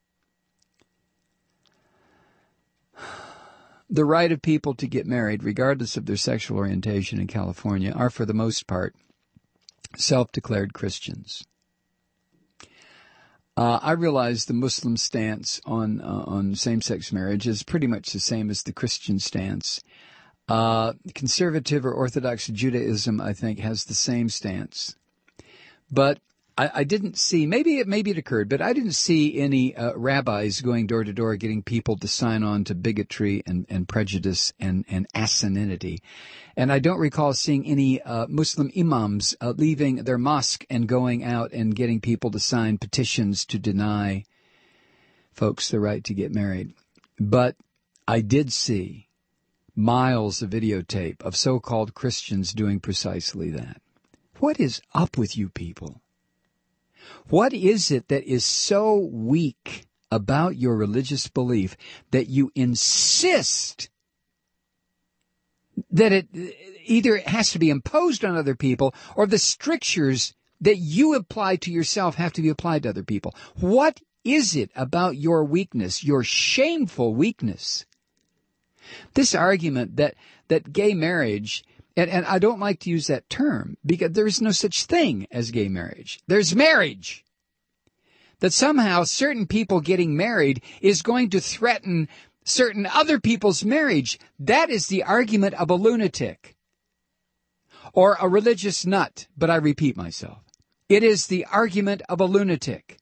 the right of people to get married, regardless of their sexual orientation in California, are for the most part self-declared Christians. Uh, I realize the Muslim stance on uh, on same-sex marriage is pretty much the same as the Christian stance. Uh, conservative or Orthodox Judaism, I think, has the same stance. But I, I didn't see, maybe it maybe it occurred, but I didn't see any uh, rabbis going door to door getting people to sign on to bigotry and, and prejudice and, and asininity. And I don't recall seeing any uh, Muslim imams uh, leaving their mosque and going out and getting people to sign petitions to deny folks the right to get married. But I did see miles of videotape of so-called Christians doing precisely that. What is up with you people? What is it that is so weak about your religious belief that you insist that it either has to be imposed on other people or the strictures that you apply to yourself have to be applied to other people? What is it about your weakness, your shameful weakness? This argument that, that gay marriage, and, and I don't like to use that term because there is no such thing as gay marriage. There's marriage. That somehow certain people getting married is going to threaten certain other people's marriage. That is the argument of a lunatic or a religious nut, but I repeat myself. It is the argument of a lunatic.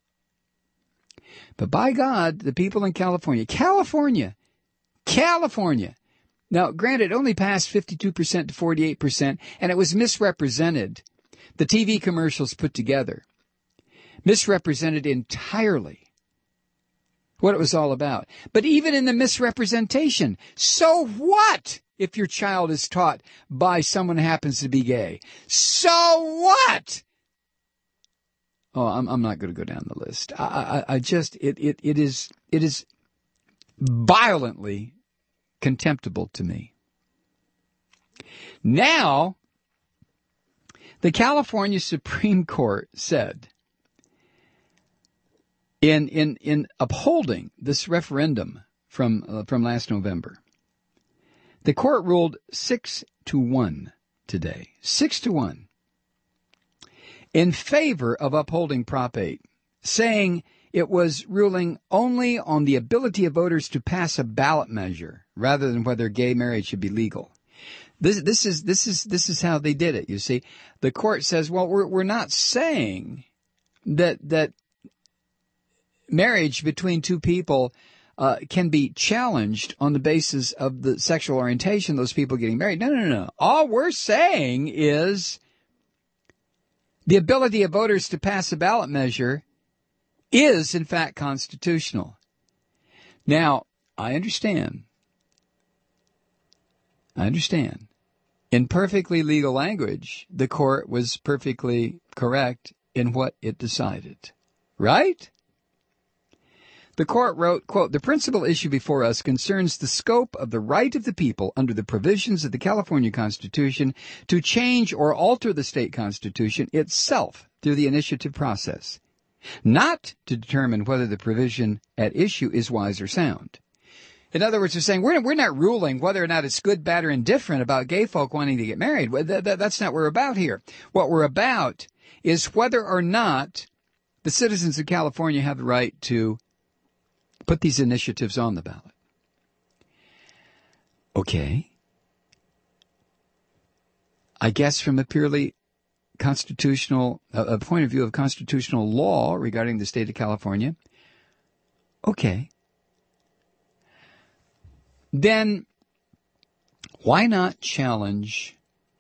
But by God, the people in California, California, California. Now, granted, it only passed fifty-two percent to forty-eight percent, and it was misrepresented. The T V commercials put together misrepresented entirely what it was all about. But even in the misrepresentation, so what if your child is taught by someone who happens to be gay? So what? Oh, I'm, I'm not going to go down the list. I, I, I just, it, it, it is, it is violently contemptible to me. Now, the California Supreme Court said, in in in upholding this referendum from uh, from last November, the court ruled six to one today, six to one, in favor of upholding Prop eight, saying it was ruling only on the ability of voters to pass a ballot measure rather than whether gay marriage should be legal. This this is this is this is how they did it. You see, the court says, well, we're we're not saying that that marriage between two people uh, can be challenged on the basis of the sexual orientation of those people getting married. No, no, no. All we're saying is the ability of voters to pass a ballot measure is, in fact, constitutional. Now, I understand. I understand. In perfectly legal language, the court was perfectly correct in what it decided. Right? The court wrote, quote, "The principal issue before us concerns the scope of the right of the people under the provisions of the California Constitution to change or alter the state constitution itself through the initiative process, not to determine whether the provision at issue is wise or sound." In other words, they're saying we're, we're not ruling whether or not it's good, bad, or indifferent about gay folk wanting to get married. That, that, that's not what we're about here. What we're about is whether or not the citizens of California have the right to put these initiatives on the ballot. Okay. I guess from a purely constitutional, a point of view of constitutional law regarding the state of California, okay. Then why not challenge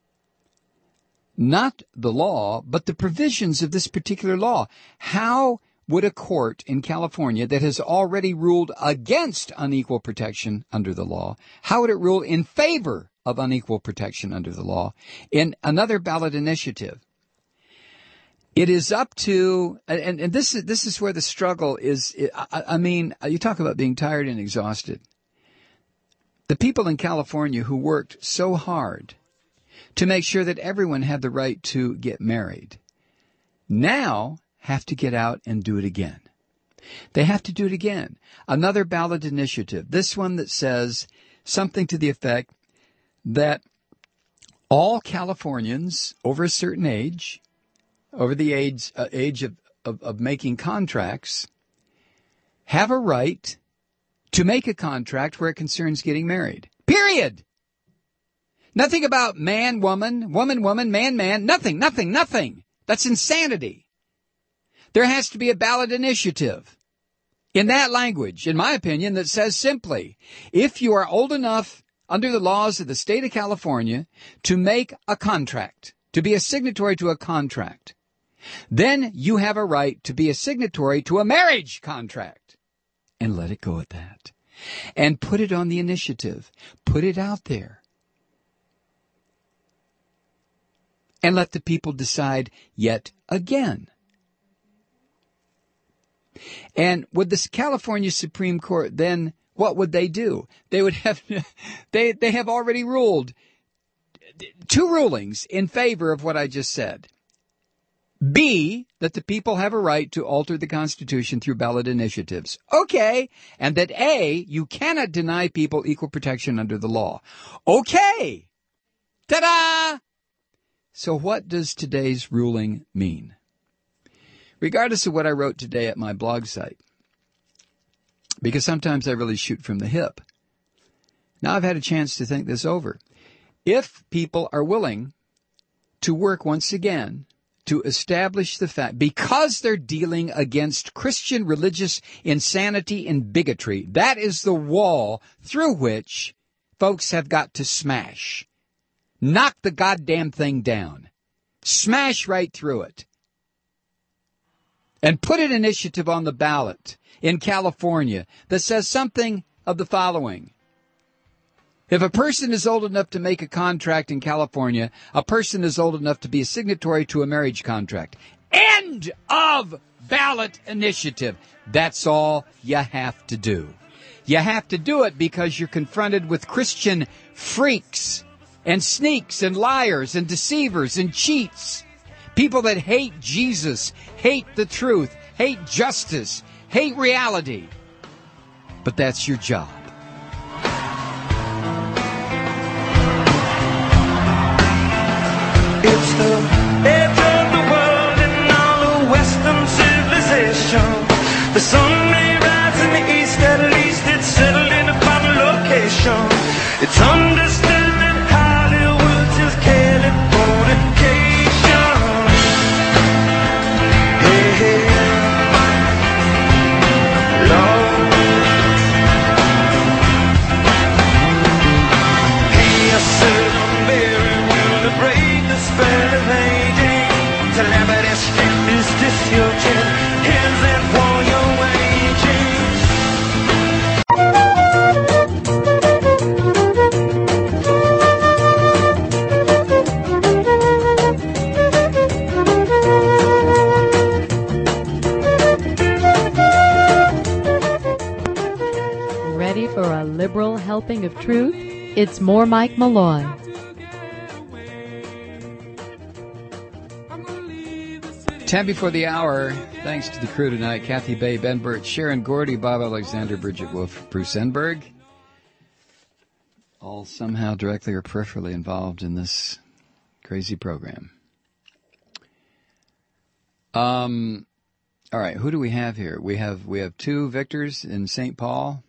not the law, but the provisions of this particular law? How would a court in California that has already ruled against unequal protection under the law, how would it rule in favor of unequal protection under the law in another ballot initiative? It is up to, and, and this is this is where the struggle is. I, I mean, you talk about being tired and exhausted. The people in California who worked so hard to make sure that everyone had the right to get married now have to get out and do it again. They have to do it again. Another ballot initiative, this one that says something to the effect that all Californians over a certain age, over the age, uh, age of, of, of making contracts, have a right to make a contract where it concerns getting married. Period. Nothing about man, woman, woman, woman, man, man. Nothing, nothing, nothing. That's insanity. There has to be a ballot initiative in that language, in my opinion, that says simply, if you are old enough under the laws of the state of California to make a contract, to be a signatory to a contract, then you have a right to be a signatory to a marriage contract. And let it go at that. And put it on the initiative. Put it out there. And let the people decide yet again. And would the California Supreme Court then, what would they do? They would have, they, they have already ruled two rulings in favor of what I just said. B, that the people have a right to alter the Constitution through ballot initiatives. Okay. And that A, you cannot deny people equal protection under the law. Okay. Ta-da! So what does today's ruling mean? Regardless of what I wrote today at my blog site, because sometimes I really shoot from the hip. Now I've had a chance to think this over. If people are willing to work once again to establish the fact, because they're dealing against Christian religious insanity and bigotry, that is the wall through which folks have got to smash. Knock the goddamn thing down. Smash right through it. And put an initiative on the ballot in California that says something of the following. If a person is old enough to make a contract in California, a person is old enough to be a signatory to a marriage contract. End of ballot initiative. That's all you have to do. You have to do it because you're confronted with Christian freaks and sneaks and liars and deceivers and cheats. People that hate Jesus, hate the truth, hate justice, hate reality. But that's your job. It's the edge of the world and all of Western civilization. The sun may rise in the east, at least it's settled in a final location. It's understood that Hollywood's just Californication. Hey, hey, Lord. a liberal helping of truth. It's more Mike Malloy. Ten before the hour. Thanks to the crew tonight. Kathy Bay, Ben Burt, Sharon Gordy, Bob Alexander, Bridget Wolf, Bruce Enberg. All somehow directly or peripherally involved in this crazy program. Um, all right, who do we have here? We have we have two Victors in Saint Paul.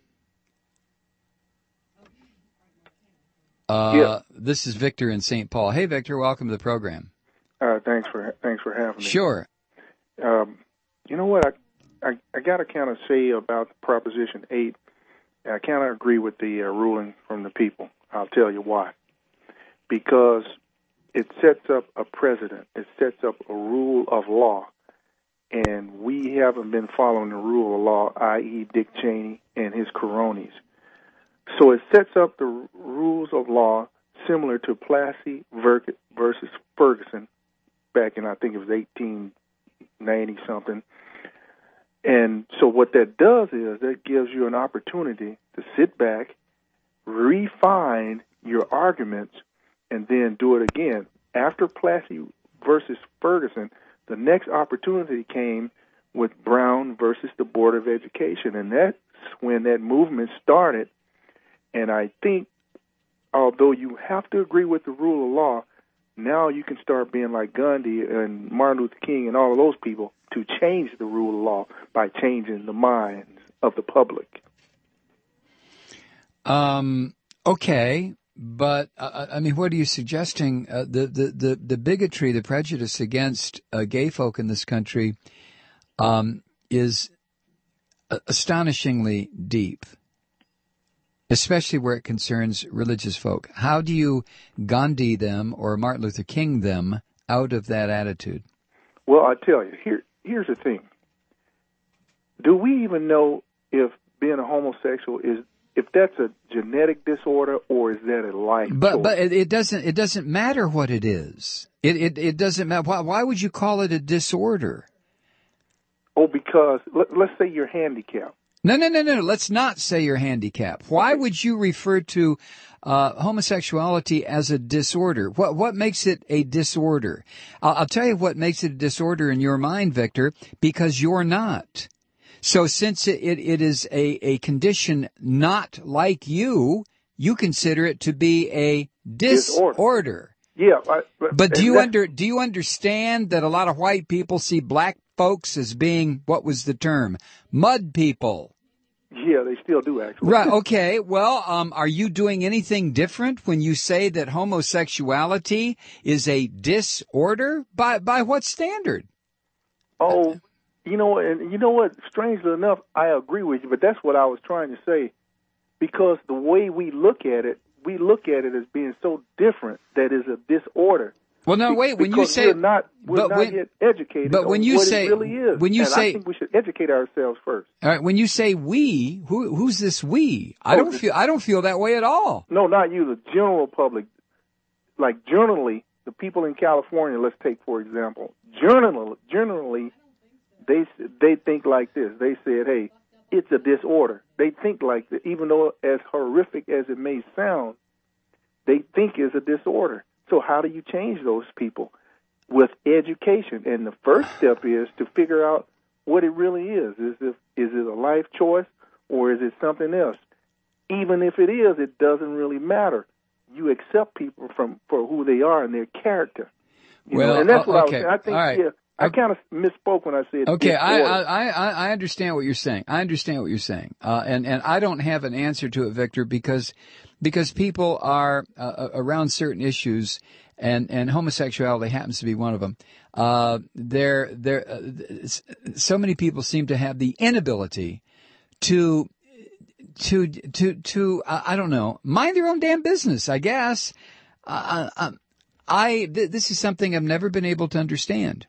Uh, yeah. This is Victor in Saint Paul. Hey, Victor, welcome to the program. Uh, thanks for thanks for having me. Sure. Um, you know what? I I, I got to kind of say about Proposition eight. I kind of agree with the uh, ruling from the people. I'll tell you why. Because it sets up a precedent. It sets up a rule of law. And we haven't been following the rule of law, that is. Dick Cheney and his cronies. So it sets up the r- rules of law similar to Plessy versus Ferguson back in, I think it was eighteen ninety-something. And so what that does is that gives you an opportunity to sit back, refine your arguments, and then do it again. After Plessy versus Ferguson, the next opportunity came with Brown versus the Board of Education, and that's when that movement started. And I think, although you have to agree with the rule of law, now you can start being like Gandhi and Martin Luther King and all of those people to change the rule of law by changing the minds of the public. Um. Okay, but uh, I mean, what are you suggesting? Uh, the, the the the bigotry, the prejudice against uh, gay folk in this country, um, is astonishingly deep, especially where it concerns religious folk. How do you Gandhi them or Martin Luther King them out of that attitude? Well, I tell you, here here's the thing. Do we even know if being a homosexual is, if that's a genetic disorder or is that a life But choice? but it, it doesn't it doesn't matter what it is. It it, it doesn't matter. Why, why would you call it a disorder? Oh, because let, let's say you're handicapped. No, no, no, no. Let's not say you're handicapped. Why would you refer to uh, homosexuality as a disorder? What what makes it a disorder? I'll, I'll tell you what makes it a disorder in your mind, Victor, because you're not. So since it, it, it is a, a condition not like you, you consider it to be a disorder. disorder. Yeah, I, but, But do you that- under do you understand that a lot of white people see black folks as being, what was the term, mud people? Yeah, they still do actually. Right. Okay. Well, um, are you doing anything different when you say that homosexuality is a disorder? By by what standard? Oh, you know, and you know what? Strangely enough, I agree with you, but that's what I was trying to say. Because the way we look at it, we look at it as being so different that is a disorder. Well, no, Be- wait. When you because say we're not, we're but not when- yet educated but when on you what say- it really is. when you and say- I think we should educate ourselves first. All right. When you say we, who who's this we? I Oh, don't the- feel I don't feel that way at all. No, not you. The general public, like generally, the people in California. Let's take for example, generally, generally, they they think like this. They said, "Hey, it's a disorder." They think like that, even though as horrific as it may sound, they think it's a disorder. So how do you change those people? With education, and the first step is to figure out what it really is. Is it is it a life choice or is it something else? Even if it is, it doesn't really matter. You accept people from for who they are and their character. You Well, know? And that's o- what okay. I was saying. I think All right. yeah, I kind of misspoke when I said Okay, I, disorder. I I I understand what you're saying. I understand what you're saying, uh, and and I don't have an answer to it, Victor, because because people are uh, around certain issues, and and homosexuality happens to be one of them. Uh, there there uh, so many people seem to have the inability to to to to uh, I don't know, mind their own damn business, I guess. Uh, uh, I th- this is something I've never been able to understand.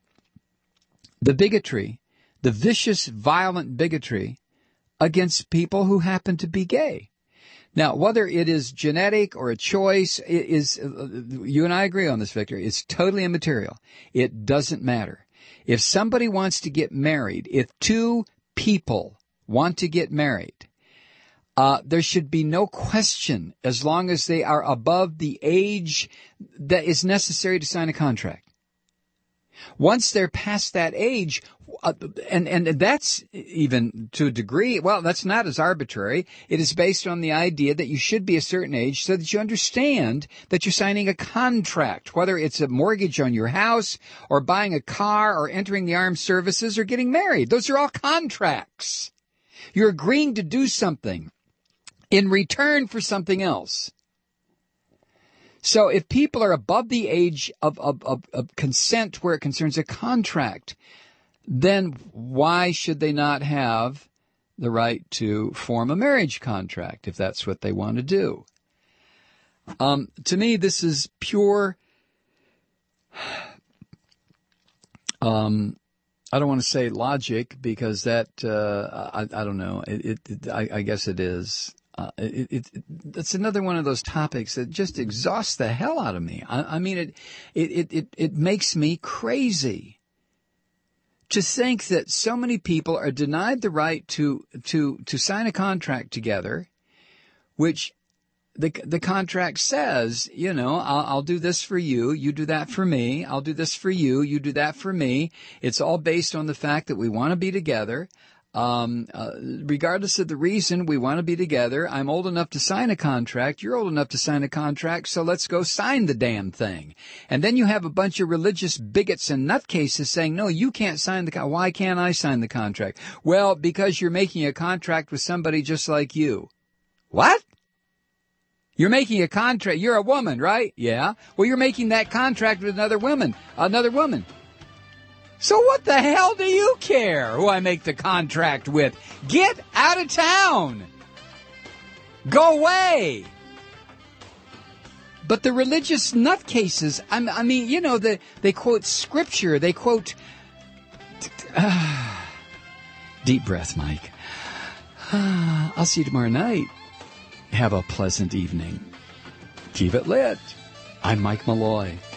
The bigotry, the vicious, violent bigotry against people who happen to be gay. Now, whether it is genetic or a choice, it is, uh, you and I agree on this, Victor, it's totally immaterial. It doesn't matter. If somebody wants to get married, if two people want to get married, Uh, there should be no question as long as they are above the age that is necessary to sign a contract. Once they're past that age, uh, and, and that's even to a degree, well, that's not as arbitrary. It is based on the idea that you should be a certain age so that you understand that you're signing a contract, whether it's a mortgage on your house or buying a car or entering the armed services or getting married. Those are all contracts. You're agreeing to do something in return for something else. So if people are above the age of, of, of, of consent where it concerns a contract, then why should they not have the right to form a marriage contract if that's what they want to do? Um, to me, this is pure, um, I don't want to say logic because that, uh, I, I don't know, it, it, it I, I guess it is. Uh, it, it, it, that's another one of those topics that just exhausts the hell out of me. I, I mean, it, it, it, it makes me crazy to think that so many people are denied the right to, to, to sign a contract together, which the, the contract says, you know, I'll, I'll do this for you. You do that for me. I'll do this for you. You do that for me. It's all based on the fact that we want to be together. Um, uh, regardless of the reason, we want to be together. I'm old enough to sign a contract. You're old enough to sign a contract. So let's go sign the damn thing. And then you have a bunch of religious bigots and nutcases saying, no, you can't sign the contract. Why can't I sign the contract? Well, because you're making a contract with somebody just like you. What? You're making a contract. You're a woman, right? Yeah. Well, you're making that contract with another woman, another woman. So what the hell do you care who I make the contract with? Get out of town. Go away. But the religious nutcases, I mean, you know, the, they quote scripture. They quote... Uh, deep breath, Mike. Uh, I'll see you tomorrow night. Have a pleasant evening. Keep it lit. I'm Mike Malloy.